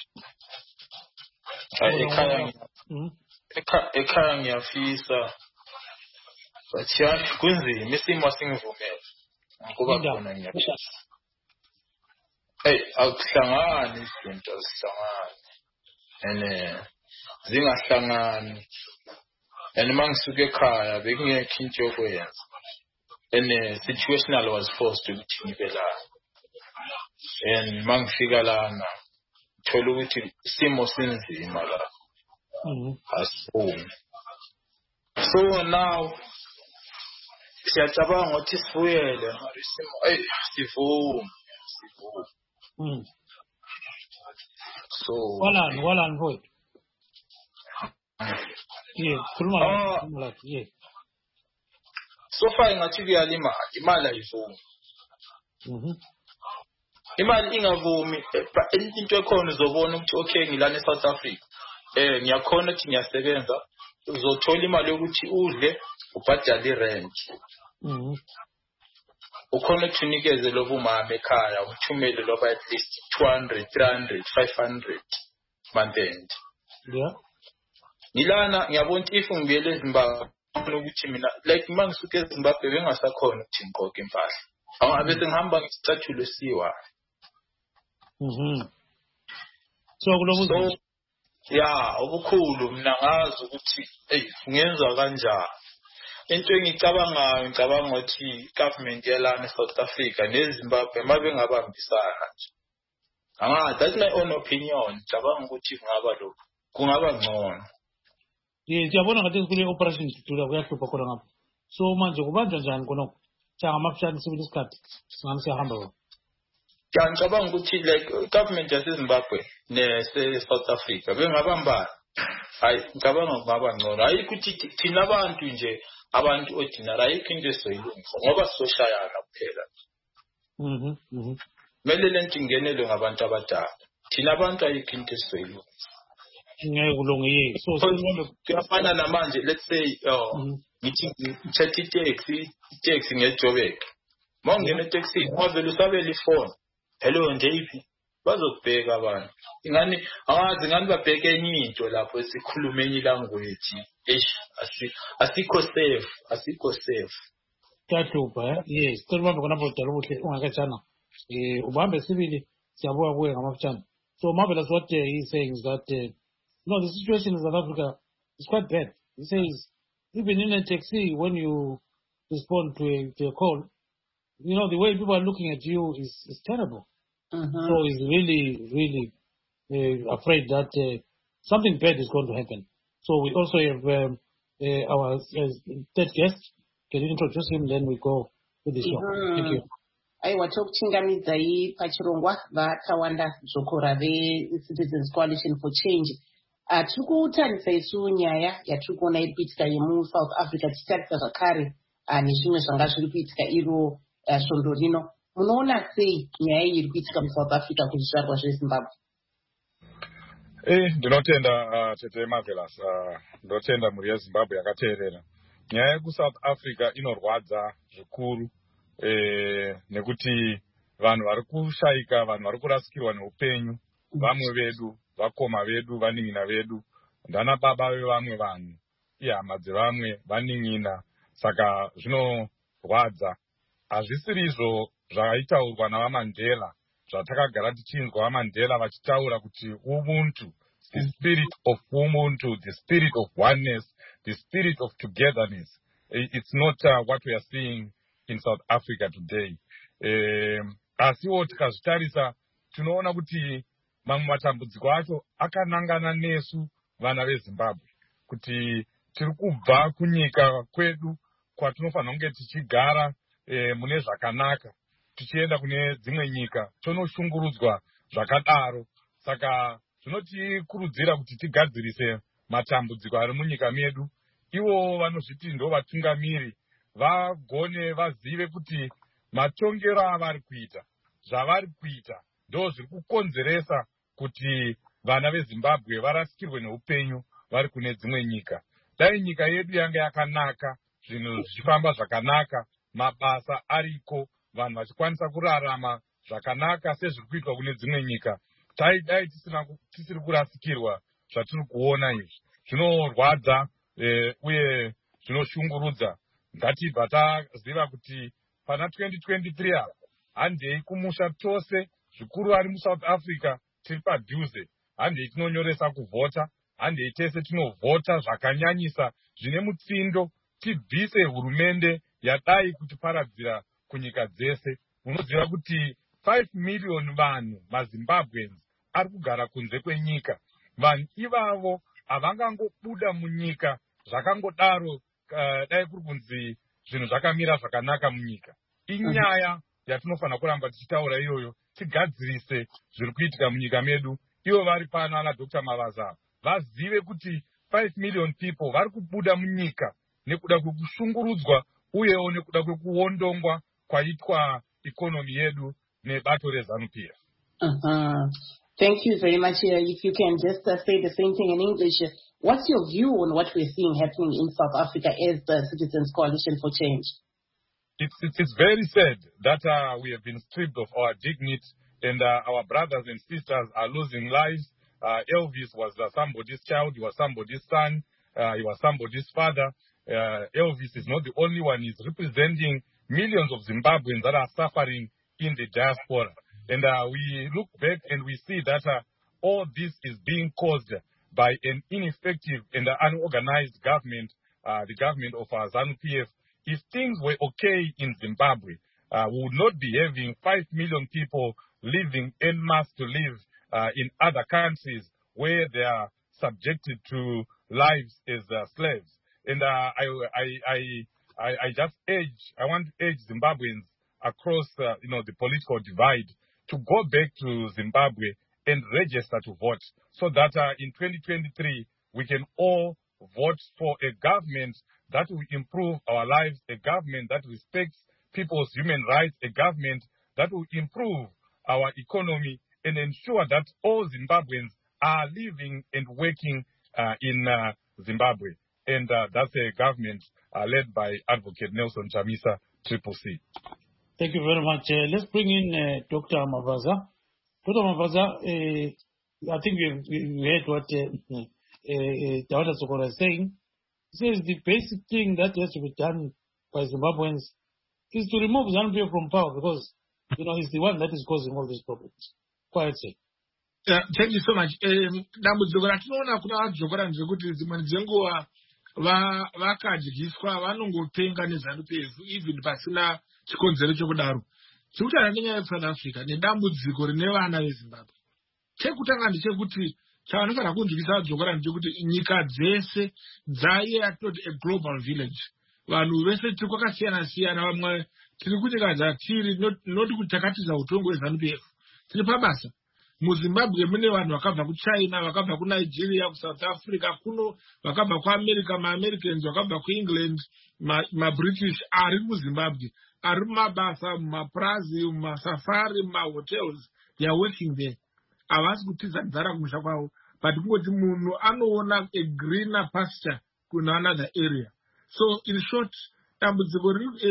Speaker 5: Ekhaya ekhaya ngiyafisa. But yash kunzima isimo singivumela. Kuba khona ngiyafisa. Hey, akuhlangani izinto zihlangani. Ene zingahlangani. And mangisuke ekhaya bekungekho into yokwenza. And situational was forced to be la. And mangifika lana thola ukuthi isimo sinzima la.
Speaker 1: Mhm.
Speaker 5: Asifuni. So now siyacabanga ukuthi sifuyele isimo hey sivume sivume.
Speaker 1: Mhm.
Speaker 5: So
Speaker 1: Walani walani mfowethu? Yeah, khuluma la, khuluma la, yeah.
Speaker 5: So far ingathi kuyalima imali ayivumi.
Speaker 1: Mhm.
Speaker 5: Imali ingavumi into ekhona uzobona ukuthi okay ngilana eSouth Africa. Eh ngiyakhona ukuthi ngiyasebenza, uzothola imali yokuthi udle, ubhadale irent.
Speaker 1: Mhm.
Speaker 5: Ukhona ukuthi unikeze lobo mama ekhaya, uthumele loba at least two hundred, three hundred, five hundred month end.
Speaker 1: Yeah.
Speaker 5: Ngilana ngiyabona ukuthi if ngibuyele eZimbabwe ukuthi mina like mangisuke eZimbabwe bengasakhona ukuthi ngiqoqe impahla. Angabe sengihamba ngisicathulo siwa.
Speaker 1: Mhm. So kulobu
Speaker 5: So yeah, obukhulu mina ngazi ukuthi hey ngenza kanjani. Into engicabangayo ngicabanga ukuthi government yalana eSouth Africa neZimbabwe mabe ngabambisana nje. Anga that's my own opinion. Ngicabanga ukuthi kungaba lokho. Kungaba ngcono.
Speaker 1: Yeah, siyabona ngathi kule operation sidula kuyahlupha khona ngapha. So manje kubanjwa njani khonokho? Changa mafshane sibili isikhathi singani siyahamba wona.
Speaker 5: Ya ngicabanga ukuthi like government yaseZimbabwe ne-South Africa bengabambana. Hayi ngicabanga kungaba ngcono. Hayi ukuthi thina abantu nje abantu ordinary ayikho into esoyilungisa ngoba soshayana kuphela.
Speaker 1: Mhm mhm.
Speaker 5: Mele lento ingenelwe ngabantu abadala. Thina abantu ayikho into esoyilungisa.
Speaker 1: Ngeke kulungile. So
Speaker 5: kuyafana namanje let's say oh ngithi ngithatha itaxi itaxi ngeJoburg. Mawungena etaxini wavela usabela ifone. Hello nje iphi? Bazokubheka abantu. Ingani awazi ngani babheke enye into lapho esikhuluma enye language. Eish asikho safe, asikho safe.
Speaker 1: Kuyahlupa yes. Sicela ubambe khona bodala ubuhle ungakatshana. Eh ubambe sibili siyabuka kuye ngamafutshane. So marvelous what uh, he's saying is that uh, no, the situation in South Africa is quite bad. He says even in a taxi when you respond to a, to a call, you know the way people are looking at you is, is terrible.
Speaker 2: Mm-hmm.
Speaker 1: So he's really, really uh, afraid that uh, something bad is going to happen. So we also have um, uh, our uh, third guest. Can you introduce him? Then we go with the show. Mm-hmm. Thank you.
Speaker 2: aiwa tokuchingamidzai pachirongwa vakawanda zvikora ve-Citizens Coalition for Change. Uh, tiri kutarisa isu nyaya yatiri kuona iri kuitika yemusouth Africa tichitarisa zvakare uh, nezvimwe zvanga zviri kuitika iro uh, svondo rino. Munoona sei nyaya iyi iri kuitika musouth Africa kuzvizvarwa zveZimbabwe?
Speaker 6: Eh, ndinotenda uh, tete Marvelous. Uh, ndinotenda mhuri yeZimbabwe yakateerera. Nyaya yekusouth Africa inorwadza zvikuru. Eh, nekuti vanhu vari kushaika, vanhu vari kurasikirwa neupenyu, vamwe vedu, vakoma vedu, vanin'ina vedu, ndana baba vevamwe vanhu, ihama dzevamwe vanin'ina. Saka zvinorwadza. Hazvisiri izvo zvakaitaurwa navaMandela, zvatakagara tichinzwa vaMandela vachitaura kuti ubuntu, the spirit of ubuntu, the spirit of oneness, the spirit of togetherness. It's not uh, what we are seeing in South Africa today. Um, asiwo tikazvitarisa tinoona kuti mamwe matambudziko acho akanangana nesu vana veZimbabwe, kuti tiri kubva kunyika kwedu kwatinofanira kunge tichigara e, mune zvakanaka, tichienda kune dzimwe nyika tonoshungurudzwa zvakadaro. Saka zvinotikurudzira kuti tigadzirise matambudziko ari munyika medu. Ivo vanozviti ndo vatungamiri vagone vazive kuti matongero avari kuita, zvavari kuita ndo zviri kukonzeresa kuti vana veZimbabwe varasikirwe neupenyu vari kune dzimwe nyika. Dai nyika yedu yanga yakanaka, zvinhu zvichifamba zvakanaka, mabasa ariko, vanhu vachikwanisa kurarama zvakanaka sezviri kuitwa kune dzimwe nyika, dai tisiri kurasikirwa zvatiri kuona izvi. Zvinorwadza e, uye zvinoshungurudza. Ngatibva taziva kuti pana twenty twenty-three apa handei kumusha tose, zvikuru ari muSouth Africa tiri padhuze, handei tinonyoresa kuvhota, handei tese tinovhota zvakanyanyisa zvine mutsindo, tibvise hurumende yadai kutiparadzira kunyika dzese. Munoziva kuti five million vanhu maZimbabweans ari kugara kunze kwenyika. Vanhu ivavo havangangobuda munyika zvakangodaro uh, dai kuri kunzi zvinhu zvakamira zvakanaka munyika. Inyaya yatinofanira kuramba tichitaura iyoyo, tigadzirise zviri kuitika munyika medu. Ivo vari pano ana Doctor Mavaza vazive kuti five million people vari kubuda munyika nekuda kwekushungurudzwa uyewo nekuda kwekuondongwa kwaitwa ikonomi yedu nebato reZANU P F.
Speaker 2: Uh-huh. Thank you very much. Uh, if you can just uh, say the same thing in English. Uh, what's your view on what we're seeing happening in South Africa as the Citizens Coalition for Change?
Speaker 6: It's, it's, it's very sad that uh, we have been stripped of our dignity and uh, our brothers and sisters are losing lives. Uh, Elvis was uh, somebody's child, he was somebody's son, uh, he was somebody's father. Uh, Elvis is not the only one, he's representing millions of Zimbabweans that are suffering in the diaspora. And uh, we look back and we see that uh, all this is being caused by an ineffective and unorganized government, uh, the government of uh, ZANU P F. If things were okay in Zimbabwe, uh, we would not be having five million people living en masse to live uh, in other countries where they are subjected to lives as uh, slaves. And uh, I, I, I I, I just urge, I want to urge Zimbabweans across, uh, you know, the political divide to go back to Zimbabwe and register to vote so that uh, in twenty twenty-three we can all vote for a government that will improve our lives, a government that respects people's human rights, a government that will improve our economy and ensure that all Zimbabweans are living and working uh, in uh, Zimbabwe. And uh, that's a government uh, led by Advocate Nelson Chamisa, Triple C.
Speaker 1: Thank you very much. Uh, let's bring in uh, Doctor Mavaza. Doctor Mavaza, uh, I think we we heard what uh, uh, Dawda Sokora is saying. He says the basic thing that has to be done by Zimbabweans is to remove ZANU-P F from power because, you know, he's the one that is causing all these problems. Quiet say.
Speaker 4: Yeah, thank you so much. Dambudziko ratinoona kuna vadzokora ndezvekuti dzimwe dzenguva vakadyiswa vanongopenga nezANU-P F even pasina chikonzero chokudaro. Chekutanga nenyaya yeSouth Africa nedambudziko rine vana veZimbabwe. Chekutanga ndechekuti chavanofanira kunzwisa vadzokora ndechekuti nyika dzese dzaiye atoti a global village. Vanhu vese tiri kwakasiyana siyana, vamwe tiri kunyika dzatiri noti kuti takatiza utongo hweZANU-P F. Tiri pabasa. MuZimbabwe mune vanhu vakabva kuChina, vakabva kuNigeria, kuSouth Africa, kuno vakabva kuAmerica, maAmericans vakabva kuEngland, maBritish ari muZimbabwe, ari mumabasa, mumaprazi, mumasafari, mumahotels, they are working there. Havasi kutiza nzara kumusha kwavo, but kungoti munhu anoona a greener pasture kuna another area. So in short, dambudziko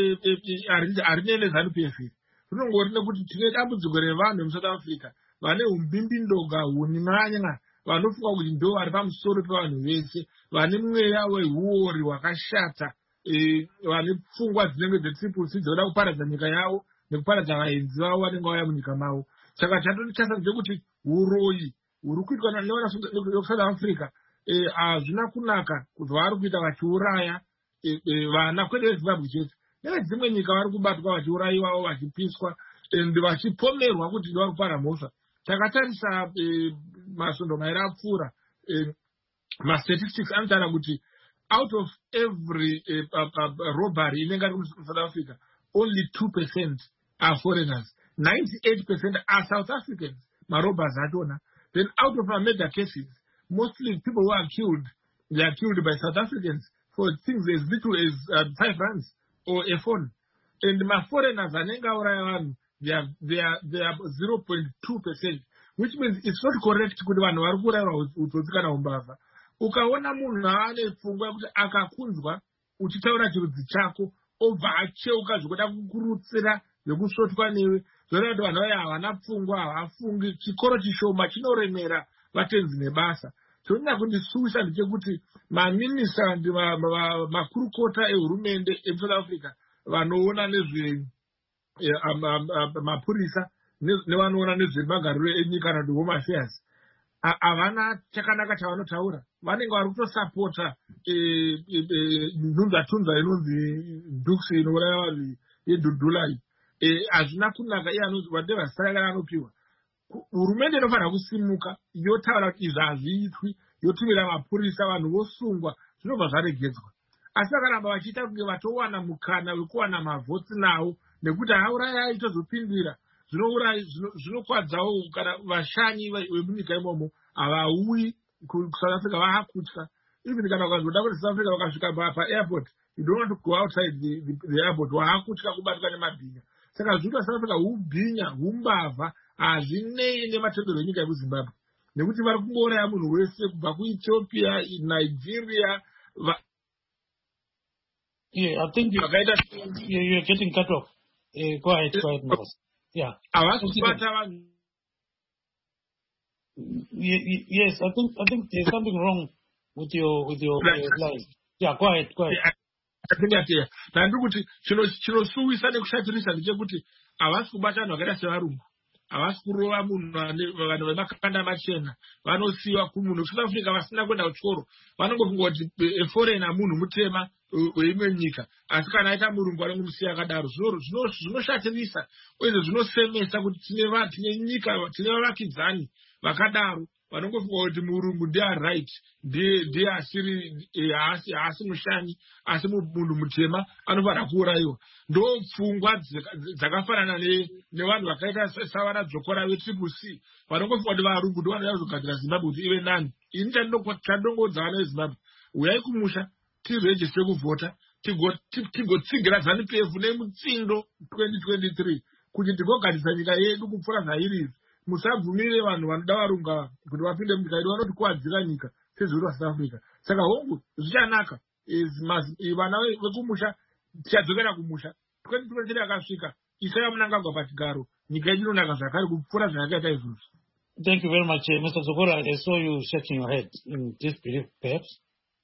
Speaker 4: harine nezANU-P F rinongori nekuti tine dambudziko revanhu muSouth Africa vane umbimbindoga hunyanya vanofunga kuti ndo vari pamusoro pevanhu vese, vane mweya wehuori hwakashata, vane pfungwa dzinenge dzetriple C dzoda kuparadza nyika yavo nekuparadza vaenzi vavo vanenge vauya munyika mavo. Saka chatonichasa ndechekuti uroyi huri kuitwa neSouth Africa hazvina kunaka kuti vari kuita vachiuraya vana kwete veZimbabwe chete, nevedzimwe nyika vari kubatwa vachiurayiwawo, vachipiswa and vachipomerwa kuti vari kupara mhosva. Takatarisa masondo mairi apfuura, mastatistics anotaura kuti out of every robbery inenge ari muSouth Africa, only two percent are foreigners, ninety-eight percent are South Africans, marobbers atona. Then out of our murder cases, mostly people who are killed, they are killed by South Africans for things as little as uh, five rands or a phone. And my foreigners anenge auraya vanhu, They are, they are, they are zero point two percent, which means it's not correct kuti vanhu vari kurayirwa utsotsi kana umbavha. Ukaona munhu ane pfungwa yekuti akakunzwa uchitaura chirudzi chako obva acheuka zvokuda kukurutsira zvekusvotwa newe, zvoreva kuti vanhu vaya havana pfungwa, havafungi, chikoro chishoma chinoremera vatenzi nebasa. Chonyanya kundisuwisa ndechekuti maminista makurukota ehurumende eSouth Africa vanoona nezve mapurisa nevanoona nezvemagariro enyika kana kuti home affairs havana chakanaka chavanotaura. Vanenge vari kutosapota nhunzatunza inonzi duksi inouraya vanhu yedhudhulai. Hazvina kunaka. Iye anonzi whatever strike anopiwa. Hurumende inofanira kusimuka yotaura kuti izvi hazviitwi, yotumira mapurisa, vanhu vosungwa, zvinobva zvaregedzwa. Asi vakaramba vachiita kunge vatowana mukana wekuwana mavhotsi nawo nekuti hauraya aitozopindira, zvinokwadzawo kana vashanyi vemunyika imomo havauyi kuSouth Africa vaakutya. Even kana ukazoda kuti South Africa vakasvika paairport, you don't want to go outside the, the, the airport, vaakutya kubatwa nemabhinya. Saka zvinoita South Africa hubhinya, humbavha, hazvinei nematendero enyika yekuZimbabwe. Nekuti vari kungouraya munhu wese kubva kuEthiopia, Nigeria.
Speaker 1: Yeah, I think you, you, you're getting cut off. Uh, go ahead, go ahead, Mavas. Yeah. Yes, I think I think there's something wrong with your with your line. Yeah, go ahead, go ahead.
Speaker 4: I think that yeah. Nandi kuti chinosuwisa nekushatirisa ndechekuti havasi kubata vanhu vakaita sevarungu, havasi kurova munhu vanhu vemakanda machena, vanosiyiwa kumunhu South Africa vasina kuenda kuchikoro, vanongofunga kuti eforeigner munhu mutema weimwe nyika, asi kana aita murungu anomusiya akadaro. Zvinoshatirisa uye zvinosemesa kuti tine nyika, tine vavakidzani vakadaro vanongofunga kuti murungu ndiye right, ndiye asiri haasi mushani, asi munhu mutema anofanira kuurayiwa. Ndo pfungwa dzakafanana nevanhu vakaita savana dzokora vetriple C vanongofunga kuti varungu ndo vanoda kuzogadzira Zimbabwe kuti ive nani. Ini chandinongodza vana veZimbabwe, uyai kumusha tirejiste kuvhota tigotsigira ZANU P F nemutsindo twenty twenty-three kuti tigogadzisa nyika yedu kupfuura zvairi. Musabvumire vanhu vanoda varunga kuti vapinde munyika yedu, vanotikuwadzira nyika sezvedu vaSouth Africa. Saka hongu zvichanaka vana vekumusha tichadzokera kumusha. twenty twenty-three yakasvika, isaya Mnangagwa pachigaro, nyika yedu inonaka zvakare kupfuura zvayakaita izvozvo.
Speaker 1: Thank you very much, uh, Mister Zokora. I saw you shaking your head in disbelief, perhaps.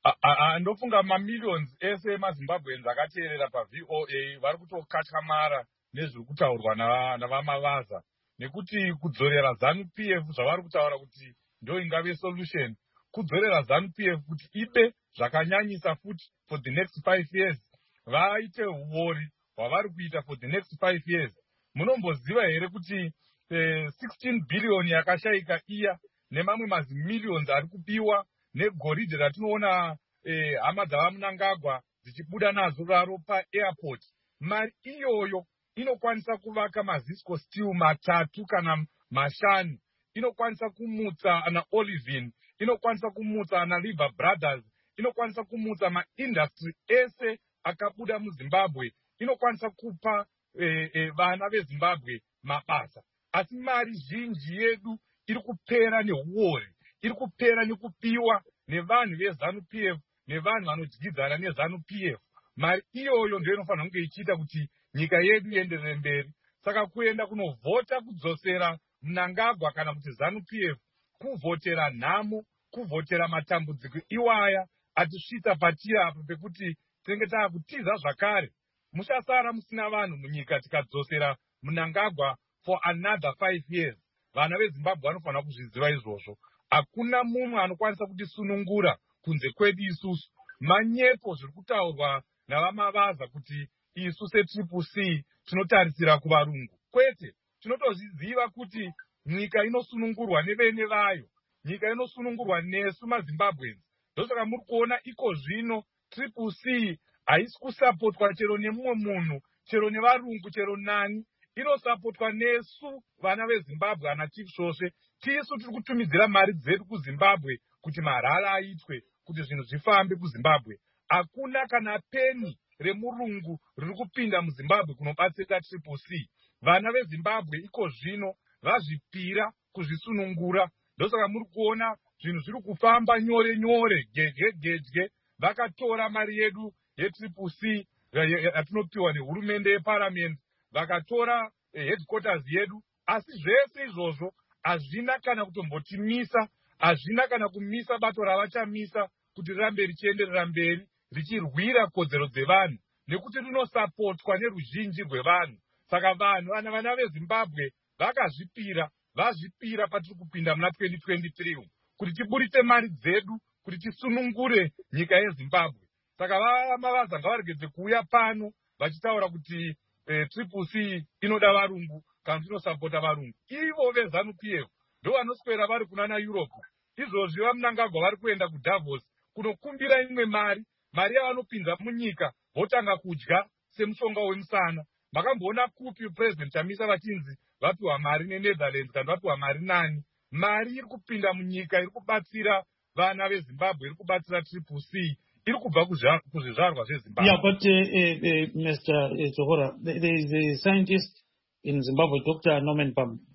Speaker 6: Ndofunga mamillions ese maZimbabweans akateerera paV O A vari kutokatyamara nezviri kutaurwa navamavaza, nekuti kudzorera ZANU P F zvavari kutaura kuti ndo ingave solution, kudzorera ZANU P F kuti ibe zvakanyanyisa futi for the next five years, vaite huori hwavari kuita for the next five years. Munomboziva here kuti eh, sixteen billion yakashaika iya nemamwe mazimillions ari kupiwa negoridhe ratinoona eh, hama dzavaMnangagwa dzichibuda nazo raro paairport, mari iyoyo inokwanisa kuvaka mazisco steel matatu kana mashanu, inokwanisa kumutsa ana Olivin, inokwanisa kumutsa ana River Brothers, inokwanisa kumutsa maindustry ese akabuda muZimbabwe, inokwanisa kupa eh, eh, vana veZimbabwe mabasa. Asi mari zhinji yedu iri kupera nehuori, iri kupera nekupiwa nevanhu veZANU P F nevanhu vanodyidzana neZANU P F. Mari iyoyo ndio inofanira kunge ichiita kuti nyika yedu ienderere mberi. Saka kuenda kunovhota kudzosera Mnangagwa kana kuti ZANU P F, kuvhotera nhamo, kuvhotera matambudziko iwaya atisvitsa patiri apo pekuti tinenge taakutiza zvakare. Muchasara musina vanhu munyika tikadzosera Mnangagwa for another five years. Vana veZimbabwe vanofanira kuzviziva izvozvo. Hakuna mumwe anokwanisa kutisunungura kunze kwedu isusu. Manyepo zviri kutaurwa navamavaza kuti isu setriple C tinotarisira kuvarungu. Kwete, tinotozviziva kuti nyika inosunungurwa nevene vayo, nyika inosunungurwa nesu maZimbabweans. Ndosaka muri kuona iko zvino triple C haisi kusapotwa chero nemumwe munhu, chero nevarungu, chero nani, inosapotwa nesu vana veZimbabwe ana Chief Shoshe. Tisu tiri kutumidzira mari dzedu kuZimbabwe kuti marara aitwe, kuti zvinhu zvifambe kuZimbabwe. Hakuna kana peni remurungu riri kupinda muZimbabwe kunobatsira triple C. Vana veZimbabwe iko zvino vazvipira kuzvisunungura. Ndosaka muri kuona zvinhu zviri kufamba nyore nyore, gedye gedye. Vakatora mari yedu yetriple C yatinopiwa nehurumende yeparliament, vakatora headquarters yedu, asi zvese izvozvo hazvina kana kutombotimisa, hazvina kana kumisa bato ravachamisa kuti rirambe richienderera mberi richirwira kodzero dzevanhu, nekuti rinosapotwa neruzhinji rwevanhu. Saka vanhu vana vana veZimbabwe vakazvipira, vazvipira patiri kupinda muna twenty twenty-three kuti tiburitse mari dzedu kuti tisunungure nyika yeZimbabwe. Saka vamavaza ngavaregedze kuuya pano vachitaura kuti eh, triple C inoda varungu kana tinosapota varungu. Ivo veZANU P F ndo vanoswera vari kunana Europe. Izvozvi vaMnangagwa vari kuenda kuDavos kunokumbira imwe mari, mari yavanopinza munyika votanga kudya semushonga wemusana. Makamboona kupi president Chamisa vachinzi vapiwa mari neNetherlands kana vapiwa mari nani? Mari iri kupinda munyika, iri kubatsira vana veZimbabwe, iri kubatsira triple C, iri kubva kuzvizvarwa zveZimbabwe.
Speaker 1: Yeah, but uh, uh, Mister Zokora, there is a scientist in Zimbabwe, Doctor Norman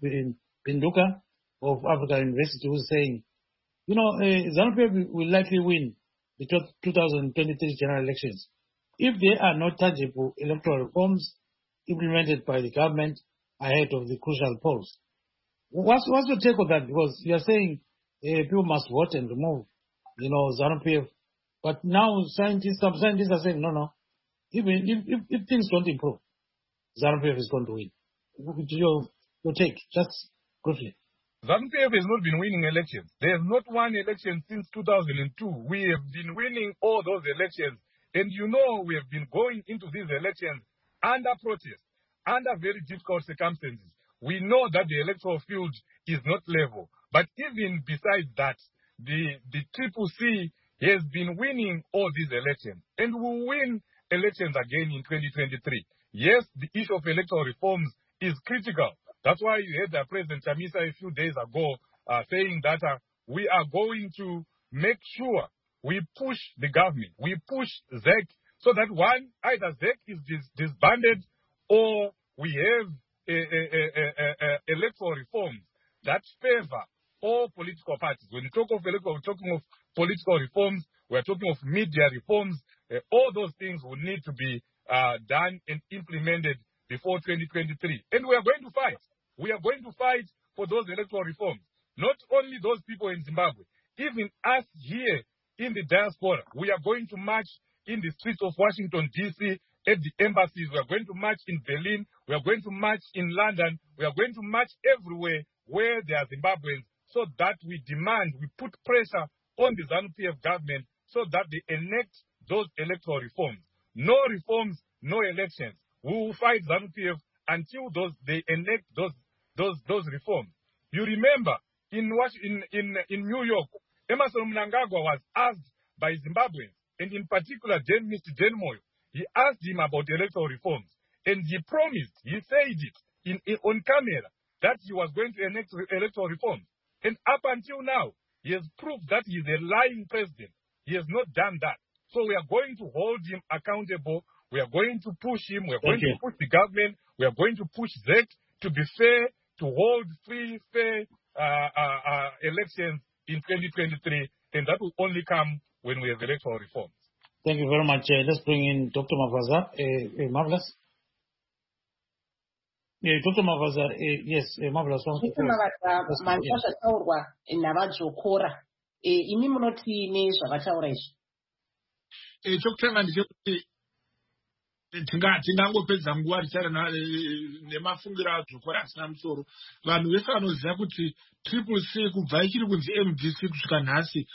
Speaker 1: Pinduka of Africa University, who is saying, you know, uh, ZANU P F will likely win the two thousand twenty-three general elections if there are no tangible electoral reforms implemented by the government ahead of the crucial polls. What's, what's your take on that? Because you are saying uh, people must vote and remove, you know, ZANU P F. But now scientists, some scientists are saying, no, no, even if, if, if things don't improve, ZANU P F is going to win. Your, your take, just briefly.
Speaker 6: ZANU P F has not been winning elections. There has not won election since two thousand two. We have been winning all those elections. And you know we have been going into these elections under protest, under very difficult circumstances. We know that the electoral field is not level. But even besides that, the, the Triple C has been winning all these elections and will win elections again in twenty twenty-three. Yes, the issue of electoral reforms is critical. That's why you heard the President Chamisa a few days ago uh, saying that uh, we are going to make sure we push the government, we push Z E C, so that one, either Z E C is dis disbanded or we have a, a, a, a, a electoral reforms that favor all political parties. When you talk of electoral, we're talking of political reforms, we're talking of media reforms, uh, all those things will need to be uh, done and implemented before twenty twenty-three. And we are going to fight. We are going to fight for those electoral reforms. Not only those people in Zimbabwe, even us here in the diaspora, we are going to march in the streets of Washington, D C, at the embassies. We are going to march in Berlin. We are going to march in London. We are going to march everywhere where there are Zimbabweans, so that we demand, we put pressure on the ZANU-P F government so that they enact those electoral reforms. No reforms, no elections. We will fight ZANU-P F until those they enact those those those reforms. You remember in in in, in New York, Emmerson Mnangagwa was asked by Zimbabweans, and in particular Mister Jane Moyo, he asked him about electoral reforms, and he promised, he said it in, in on camera that he was going to enact electoral reforms. And up until now, he has proved that he is a lying president. He has not done that. So we are going to hold him accountable. We are going to push him. We are going to push the government. We are going to push Z E C to be fair, to hold free, fair uh, uh, uh, elections in twenty twenty-three. And that will only come when we have electoral reforms.
Speaker 1: Thank you very much. Uh, let's bring in Doctor Mavaza. Uh, uh, Marvelous. Yeah, Doctor Mavaza, uh, yes, uh, Marvelous.
Speaker 2: Doctor Mavaza, manchasha taurwa navadzokora. Imi munoti zvakataura izvi.
Speaker 4: Eh, chokutanga ndechekuti tingangopedza nguva tichari nemafungiro adzokora asina musoro. Vanhu vese vanoziva kuti Triple C kubva ichiri kunzi M D C kusvika nhasi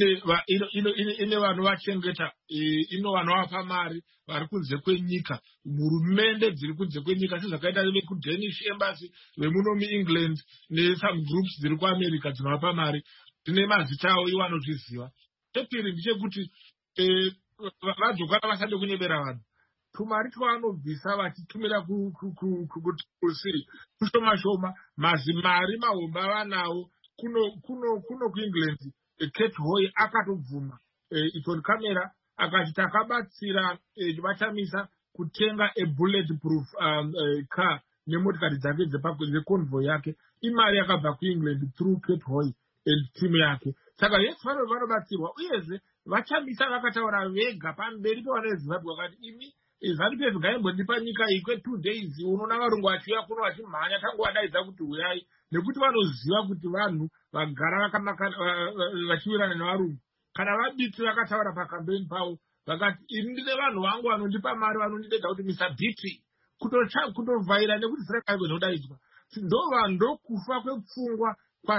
Speaker 4: ine vanovachengeta, ino vanovapa mari vari kunze kwenyika, hurumende dziri kunze kwenyika sezvakaita vekudanish embassy, vemuno muengland nesome groups dziri kuamerica dzinovapa mari. Tine mazita avo iwo anozviziva. Chepiri ndechekuti vadzokara vasade kunyebera vanhu. Tumari twavanobvisa vachitumira kuTriple C kushoma shoma, mazimari mahomba vanawo kuno kuno kuno kuEngland. Kate Hoy akatobvuma ikon camera akati takabatsira vatamisa kutenga a bulletproof um, uh, car nemotikari dzake dzeconvoy yake. Imari yakabva kuEngland through Kate Hoy and team yake. Saka yes vanobatsirwa uyezve vatamisa vakataura vega pamberi pevanozimbabwe vakati imi ZANU-P F ngaimbondipa nyika iyi kwe two days unoona varungu vachiuya kuno vachimhanya tangu vadaidza kuti uyai, nekuti vanoziva kuti vanhu vagara vachiwirana nevarungu. Kana vabiti vakataura pakambeni pavo vakati ini ndine vanhu vangu vanondipa mari vanondidedza kuti Mister Biti kutovhaira nekuti sireka inodaidzwa. Ndo vanhu ndokufa kwepfungwa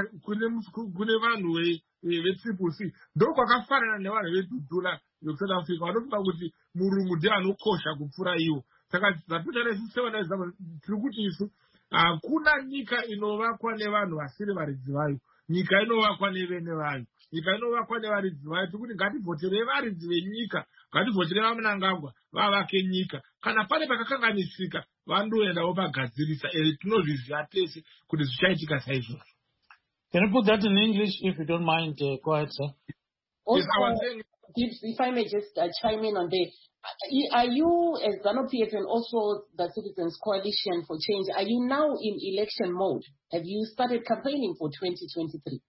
Speaker 4: kune vanhu veTriple C ndokwakafanana nevanhu vedudula veSouth Africa vanofunga kuti murungu ndiye anokosha kupfuura ivo. Saka zvatotarisevanaizava tiri kuti isu hakuna nyika inovakwa nevanhu vasiri varidzi vayo. Nyika inovakwa nevene vayo, nyika inovakwa nevaridzi vayo. Tiri kuti ngativhoterei varidzi venyika, ngativhoterei vaMnangagwa vavake nyika. Kana pane pakakanganisika vandoendawo pagadzirisa. Tinozviziva tese kuti zvichaitika saizvozvo.
Speaker 1: Can you put that in English, if you don't mind? Uh, go ahead, sir.
Speaker 2: Also, if, if I may just uh, chime in on that, are you, as ZANU-P F and also the Citizens Coalition for Change, are you now in election mode? Have you started campaigning for twenty twenty-three?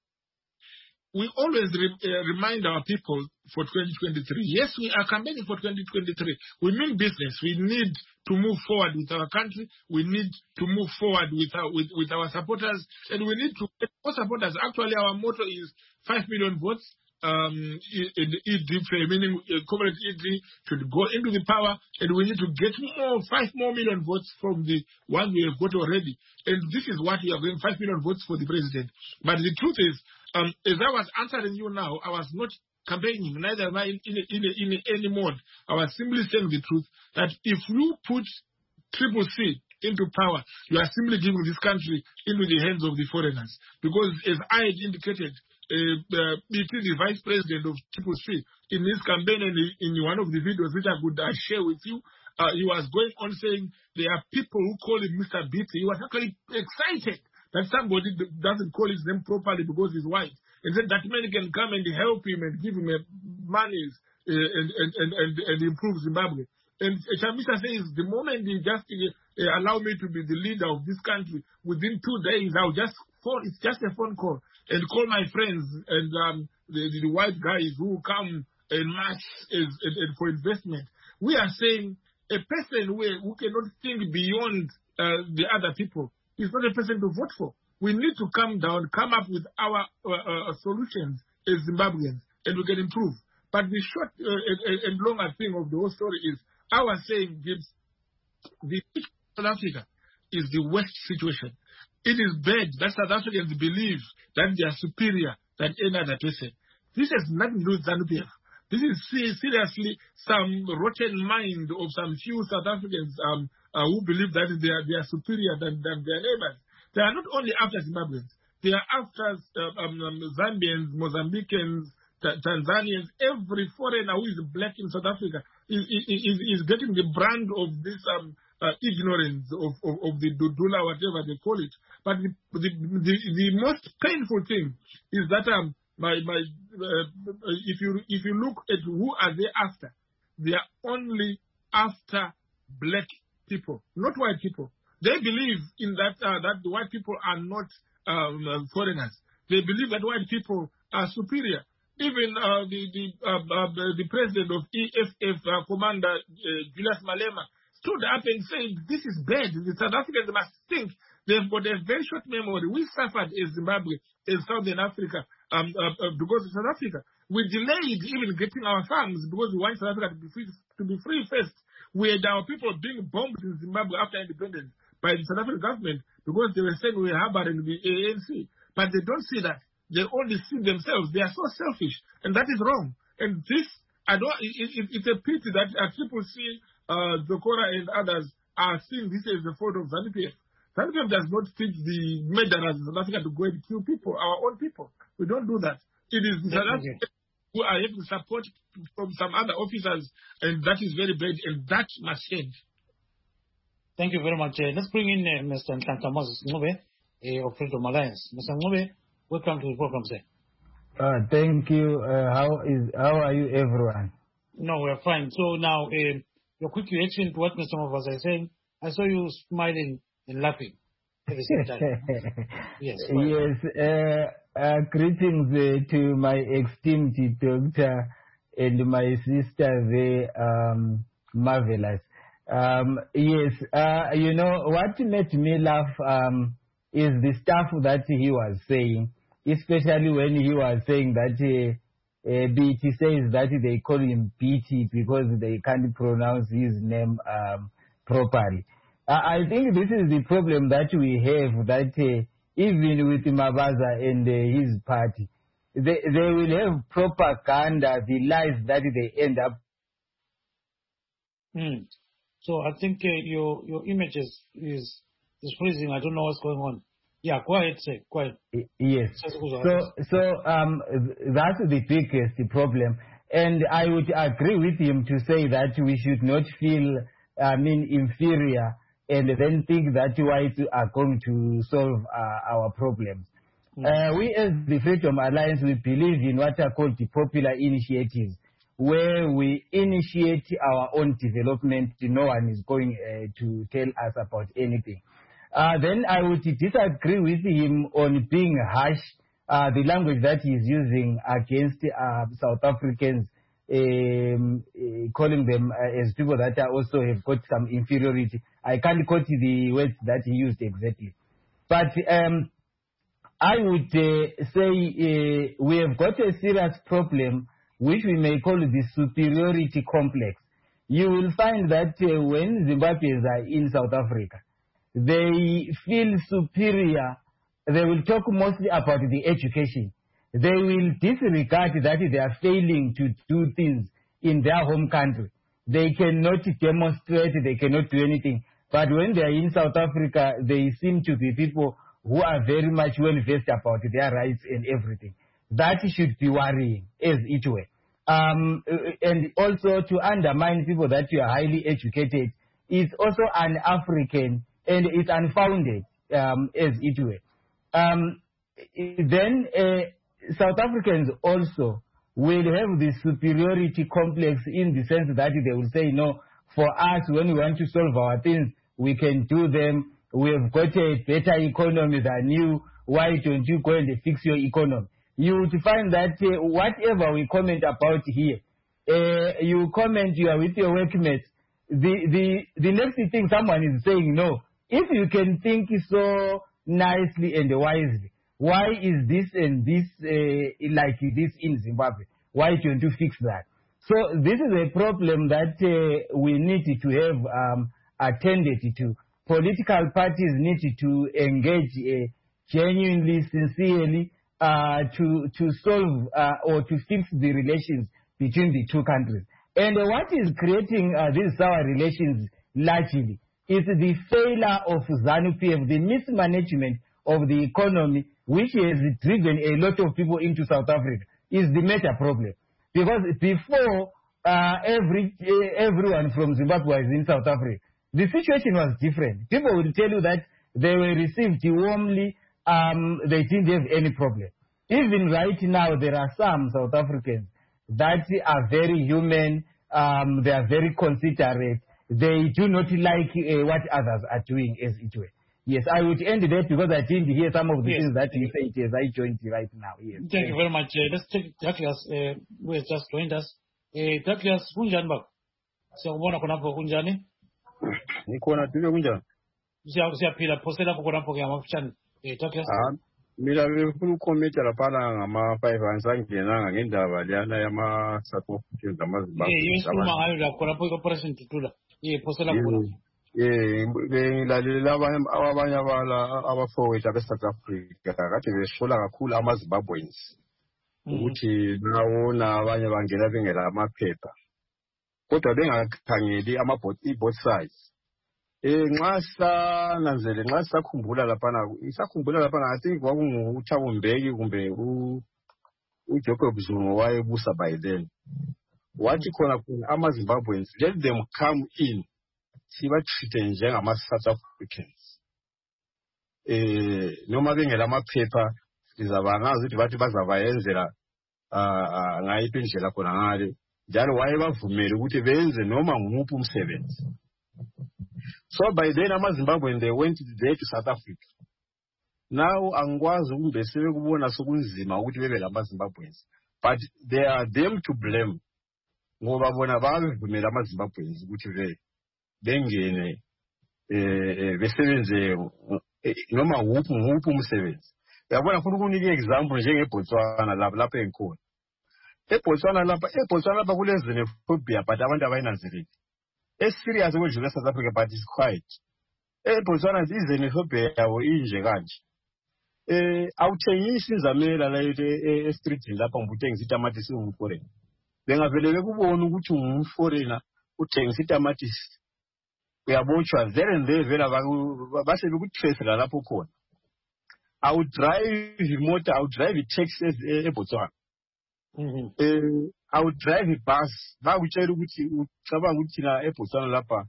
Speaker 4: We always re uh, remind our people for twenty twenty-three. Yes, we are campaigning for twenty twenty-three. We mean business. We need to move forward with our country. We need to move forward with our, with, with our supporters. And we need to get more supporters. Actually, our motto is five million votes. Um, in the E D, meaning uh, Comrade E D should go into the power. And we need to get more, five more million votes from the ones we have got already. And this is what we are going, five million votes for the president. But the truth is, Um, as I was answering you now, I was not campaigning, neither am I in, in, in, in any mode. I was simply saying the truth, that if you put Triple C into power, you are simply giving this country into the hands of the foreigners. Because as I had indicated, uh, uh, the vice president of Triple C in his campaign and in one of the videos which I could uh, share with you, uh, he was going on saying there are people who call him Mister Beatty. He was actually excited that somebody doesn't call his name properly because he's white. And said that man can come and help him and give him uh, money uh, and, and, and, and, and improve Zimbabwe. And Chamisa says, the moment you just uh, allow me to be the leader of this country, within two days, I'll just phone, it's just a phone call, and call my friends and um, the, the white guys who come and match as, and, and for investment. We are saying a person who, who cannot think beyond uh, the other people is not a person to vote for. We need to come down, come up with our uh, uh, solutions as Zimbabweans, and we can improve. But the short uh, and, and longer thing of the whole story is, our saying gives the South Africa is the worst situation. It is bad that South Africans believe that they are superior than any other person. This has nothing to do with ZANU-P F. This is seriously some rotten mind of some few South Africans um, uh, who believe that they are, they are superior than, than their neighbors. They are not only after Zimbabweans. They are after uh, um, um, Zambians, Mozambicans, Tanzanians. Every foreigner who is black in South Africa is, is, is getting the brand of this um, uh, ignorance of, of, of the Dudula, whatever they call it. But the, the, the, the most painful thing is that um, my, my, uh, if you if you look at who are they after, they are only after black people, not white people. They believe in that uh, that the white people are not um, foreigners. They believe that white people are superior. Even uh, the the, uh, uh, the president of E F F, uh, Commander uh, Julius Malema, stood up and said, this is bad. The South Africans must think. They've got a very short memory. We suffered in Zimbabwe, in Southern Africa, um, uh, uh, because of South Africa. We delayed even getting our farms because we want South Africa to be free, to be free first. We had our people being bombed in Zimbabwe after independence by the South African government because they were saying we were harboring the A N C. But they don't see that. They only see themselves. They are so selfish, and that is wrong. And this, I don't. It, it, it's a pity that uh, Triple C, uh, Zokora, and others are seeing this as the fault of ZANU-P F. ZANU-P F does not teach the murderers in South Africa to go and kill people, our own people. We don't do that. It is the South Africans who are having support from some other officers, and that is very bad, and that must change.
Speaker 1: Thank you very much. Uh, let's bring in uh, Mister Nhlanhla Moses Ncube uh, of Freedom Alliance. Mister Ncube, welcome to the program, sir.
Speaker 7: Uh, thank you. Uh, how is how are you, everyone?
Speaker 1: No, we're fine. So now, uh, your quick reaction to what some of us are saying. I saw you smiling and laughing at the same time. Yes.
Speaker 7: Yes. Uh, uh, greetings uh, to my esteemed doctor and my sister there, um, Marvelous. Um, yes. Uh, you know what made me laugh um, is the stuff that he was saying. Especially when he was saying that uh, uh, B T says that they call him B T because they can't pronounce his name um, properly. Uh, I think this is the problem that we have, that uh, even with Mabaza and uh, his party, they, they will have propaganda, the lies that they end up.
Speaker 1: Mm. So I think uh, your your image is, is, is freezing. I don't know what's going on. Yeah, go ahead, say, go ahead.
Speaker 7: Yes. So, so um, that's the biggest problem. And I would agree with him to say that we should not feel, I mean, inferior and then think that whites are going to solve uh, our problems. Mm-hmm. uh, we as the Freedom Alliance, we believe in what are called the popular initiatives, where we initiate our own development. No one is going uh, to tell us about anything. Uh, then I would disagree with him on being harsh, uh, the language that he's using against uh, South Africans, um, uh, calling them uh, as people that are also have got some inferiority. I can't quote the words that he used exactly. But um, I would uh, say uh, we have got a serious problem, which we may call the superiority complex. You will find that uh, when Zimbabweans are in South Africa, they feel superior. They will talk mostly about the education. They will disregard that they are failing to do things in their home country. They cannot demonstrate, they cannot do anything. But when they are in South Africa, they seem to be people who are very much well-versed about their rights and everything. That should be worrying, as it were. Um, and also to undermine people that you are highly educated is also un-African and it's unfounded, um, as it were. Um, then uh, South Africans also will have the superiority complex in the sense that they will say, no, for us, when we want to solve our things, we can do them. We have got a better economy than you. Why don't you go and fix your economy? You would find that uh, whatever we comment about here, uh, you comment, you are with your workmates. The, the, the next thing someone is saying, no, if you can think so nicely and wisely, why is this and this uh, like this in Zimbabwe? Why don't you fix that? So this is a problem that uh, we need to have um, attended to. Political parties need to engage uh, genuinely, sincerely, uh, to, to solve uh, or to fix the relations between the two countries. And uh, what is creating uh, these sour relations largely is the failure of ZANU-P F, the mismanagement of the economy, which has driven a lot of people into South Africa, is the major problem. Because before uh, every uh, everyone from Zimbabwe was in South Africa, the situation was different. People will tell you that they were received warmly, um, they didn't have any problem. Even right now, there are some South Africans that are very human, um, they are very considerate, they do not like uh, what others are doing, as it were. Yes, I would end there because I didn't hear some of the yes. things that you said as I joined you right now. Yes.
Speaker 1: Thank yes. you very much. Uh, let's take Douglas, uh, who has just joined us. Uh, Douglas, kunjani baba? Siyakubona khonapho kunjani?
Speaker 8: Nikhona tile kunjani?
Speaker 1: Siyaphila phosela lapho khonapho ke ngamafutshane. Eh Douglas.
Speaker 8: Ah, mina befuna ukomenta lapha ngama five ans angenanga ngendaba leyana yama South Africans amaZimbabwe.
Speaker 1: Eh, yesikhuluma ngayo lapho lapho i-Operation Tutula. Eh, phosela khona.
Speaker 8: Eh, ngilalela abanye abanye abala abafowethu abe-South Africa kade beshola kakhulu amaZimbabweans ukuthi nawona abanye bangena bengela amaphepha kodwa bengakhangeli ama-both sides. Eh, nxa sananzele nxa sakhumbula laphana isakhumbula laphana I think kwakunguThabo Mbeki kumbe uJacob Zuma wayebusa by then. Wathi khona khona amaZimbabweans, let them come in. Sibatreat njengama-South Africans. Eh, noma bengela amaphepha sizabangazi ukuthi bathi bazabayenzela ah ngayiphi indlela khona ngale. Njalo wayebavumela ukuthi benze noma nguphi umsebenzi. So by then amaZimbabweans they went there to South Africa. Now angikwazi kumbe sebekubona sokunzima ukuthi bebe lamaZimbabweans. But they are them to blame. Ngoba bona bavumela amaZimbabweans ukuthi ve bengene eh besebenze noma wuphi nguphi umsebenzi. Uyabona futhi kunika example njengeBotswana lapha lapha enkhona. EBotswana lapha eBotswana lapha kule xenophobia but abantu abayinanzeleki. Eserious kwedlula eSouth Africa but it's quiet. EBotswana xenophobia yabo inje kanje. Eh awuthengisi izamela la e street lapha ngibutengisa itamati singumforeigner. Bengavele bekubona ukuthi ungumforeigner uthengisa itamati uyabotshwa there and there vela base bekutrace la lapho khona. I would drive imoto, I would drive taxis eBotswana. Mhm. Eh I would drive a bus. Bakutshela ukuthi ucabanga ukuthi na eBotswana lapha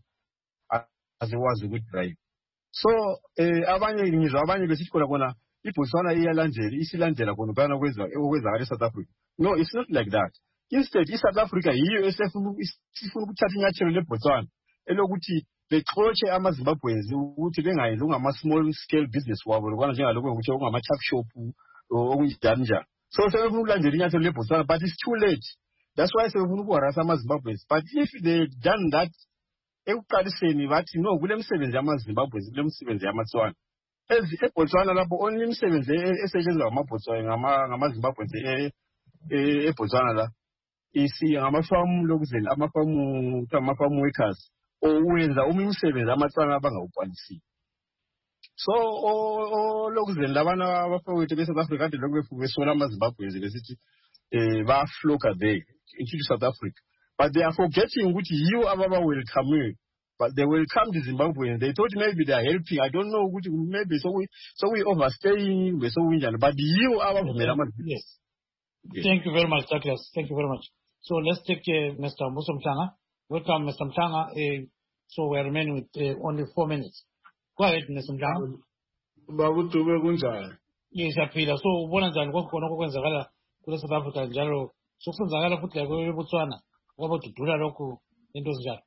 Speaker 8: aziwazi ukuthi drive. So eh abanye ngizwa abanye besithi khona khona iBotswana iyalandela isilandela khona bana kwenza okwenzakala eSouth Africa. No, it's not like that. Instead iSouth Africa yiyo esefuna isifuna ukuthatha inyathelo leBotswana elokuthi bexotshe amaZimbabweans ukuthi bengayenzi ungama small scale business wabo lokwana njengalokho ukuthi ungama tuck shop okunjani njani. So sebefuna ukulandela inyathelo leBotswana but it's too late. That's why sebefuna ukuharasa amaZimbabweans. But if they done that ekuqaliseni bathi no kule msebenzi yamaZimbabweans kule msebenzi yamaTswana. EBotswana lapho only imsebenzi esetshenziswa ngamaBotswana ngama ngamaZimbabweans e eBotswana la isi ngamafamu lokuzela amafamu amafamu workers owenza umsebenzi amaTswana abangawuqalisi. So o lokuzela labana abafowethu beSouth Africa kade lokwefu besola amaZimbabweans besithi eh ba floka there into South Africa. But they are forgetting ukuthi yiwo ababa welcome but they welcome the Zimbabweans. They thought maybe they are helping. I don't know which maybe so we so we overstaying, we so we but you are
Speaker 1: yes. yes. Thank you very much, Douglas. Thank you very much. So let's take uh, Mister Mbuso Mhlanga. Welcome, Mister Mhlanga. Uh, so we are remaining with uh, only four minutes. Go ahead, Mister Mhlanga.
Speaker 9: Babutube kunjani?
Speaker 1: Yes, aphila. So ubona njani kokhona okwenzakala kule South Africa njalo sokusenzakala futhi la kweBotswana ngoba ududula lokhu into ezinjalo.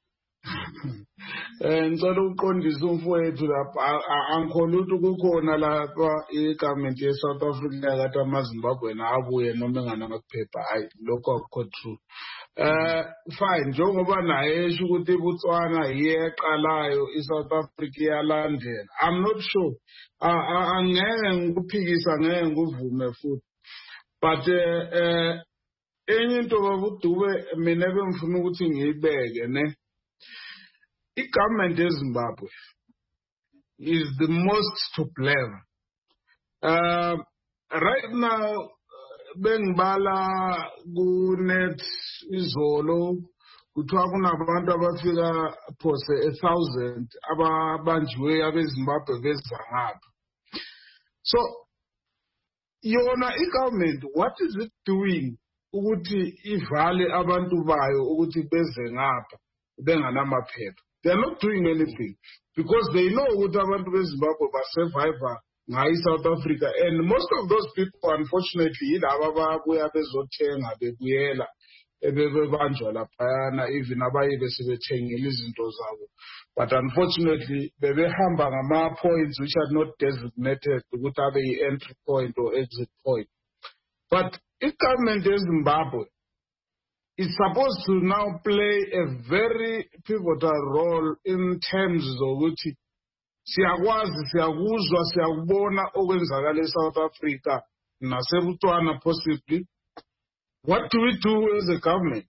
Speaker 9: Eh ngicela ukuqondisa umfowethu lapha angikholwa ukuthi kukhona lapha igovernment ye South Africa kade amaZimbabwe abuye noma enganamaphepha hayi lokho akukho true. Eh fine njengoba naye esho ukuthi iBotswana iyeqalayo iSouth Africa iyalandela. I'm not sure. Angeke ngikuphikisa ngeke nguvume futhi. But eh enye into babudube mina bengifuna ukuthi ngiyibeke ne the government of Zimbabwe is the most to blame. Uh, right now, Bengbala, Gunet, Izolo, kuthiwa kunabantu abafika phose a thousand ababanjiwe abeZimbabwe beza ngapha. So yona i-government, what is it doing ukuthi ivale abantu bayo ukuthi beze ngapha benganamaphepha? They are not doing anything because they know what abantu beZimbabwe survivor ngai South Africa, and most of those people unfortunately yilaba ababuya bezothenga bebuyela ebebanjwa laphana even abaye besebethengela izinto zabo, but unfortunately bebehamba ngama points which are not designated ukuthi abe entry point or exit point. But if government of Zimbabwe is supposed to now play a very pivotal role in terms of ukuthi siyakwazi siyakuzwa siyakubona okwenzakala eSouth Africa naseBotswana possibly. What do we do as a government?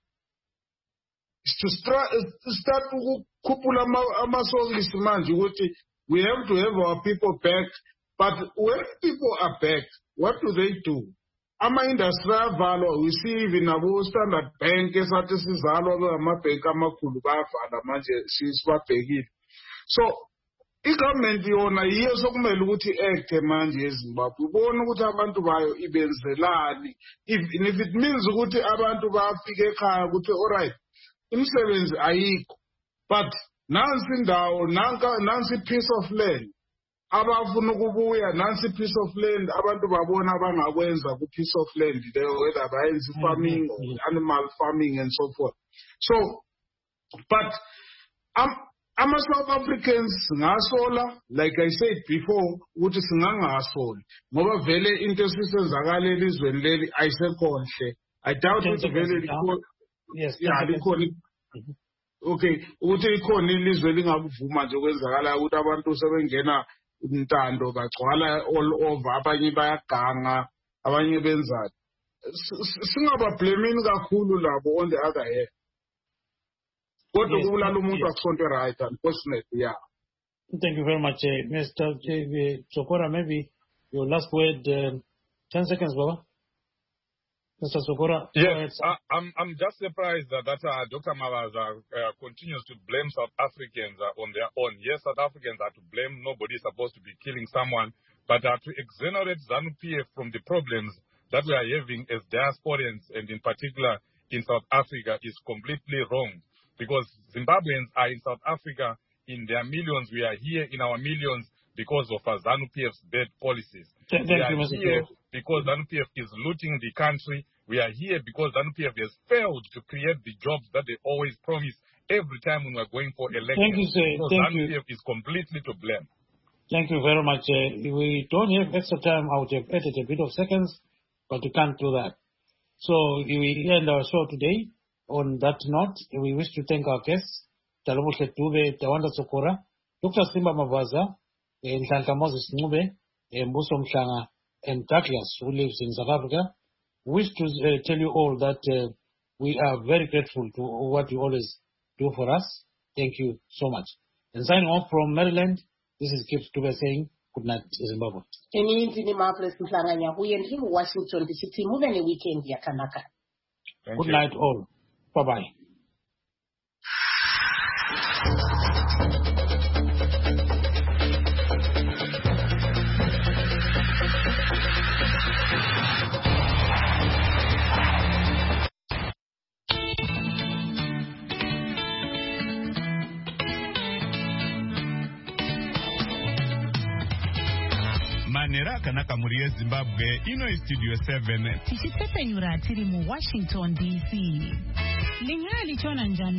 Speaker 9: Is to start start ukukhuphula ama-soldiers manje ukuthi we have to have our people back, but when people are back, what do they do? Ama-industry avalwa, we see even abo-Standard Bank esathi sizalwa amabhenki amakhulu bayavala manje sisibabhekile. So i-government yona yiyo sokumele ukuthi i-acte manje eZimbabwe ibone ukuthi abantu bayo ibenzelani, even if it means ukuthi abantu bafike ekhaya ukuthi alright imisebenzi ayikho, but nansi indawo nansi piece of land abafuna ukubuya, nansi piece of land abantu babona abangakwenza ku piece of land leyo, whether bayenza farming or animal farming and so forth. So but um ama-South Africans ngasola, like I said before, ukuthi singangasoli ngoba vele into esisenzakala elizweni leli ayisekhonhle. I doubt ukuthi vele likhona.
Speaker 1: Yes,
Speaker 9: yeah, likhona. Okay, ukuthi ikhona ilizwe lingakuvuma nje kwenzakala ukuthi abantu sebengena intando bagcwala all over, abanye bayaganga, abanye benzani. Singabablamini kakhulu labo on the other hand. What
Speaker 1: Yes,
Speaker 9: do we
Speaker 1: yes.
Speaker 9: yes. right? Unfortunately, yeah.
Speaker 1: Thank you very much, uh, Mister Sokora. Maybe your last word, uh, ten seconds, Baba. Mister Sokora.
Speaker 6: Yes, I, I'm I'm just surprised that, that uh, Doctor Mabaza uh, continues to blame South Africans uh, on their own. Yes, South Africans are to blame. Nobody is supposed to be killing someone. But uh, to exonerate ZANU-P F from the problems that we are having as diasporans, and in particular in South Africa, is completely wrong. Because Zimbabweans are in South Africa in their millions. We are here in our millions because of uh, ZANU-P F's bad policies.
Speaker 1: Thank
Speaker 6: we are
Speaker 1: you,
Speaker 6: here because ZANU-P F is looting the country. We are here because ZANU-P F has failed to create the jobs that they always promise every time when we're going for elections.
Speaker 1: Thank you, sir.
Speaker 6: So
Speaker 1: Thank
Speaker 6: ZANU-P F
Speaker 1: you.
Speaker 6: is completely to blame.
Speaker 1: Thank you very much. Uh, we don't have extra time. I would have added a bit of seconds, but we can't do that. So we end our show today. On that note, we wish to thank our guests, Talobuhle Dube, Tawanda Sokora, Doctor Simba Mabaza, Nhlanhla Moses Ncube, Mbuso Mhlanga, and Douglas, who lives in South Africa. We wish to uh, tell you all that uh, we are very grateful to what you always do for us. Thank you so much. And signing off from Maryland, this is Gift Dube saying good night, Zimbabwe.
Speaker 2: Ini ni Marvelous Mhlanga Nyahuye and him Washington D C. Move any weekend ya Kanaka.
Speaker 1: Good night all. Bye-bye.
Speaker 10: nane rakanaka muri yeZimbabwe ino istudio seven
Speaker 11: tichitsepenyura tiri mu Washington D C. Lingali chona njani.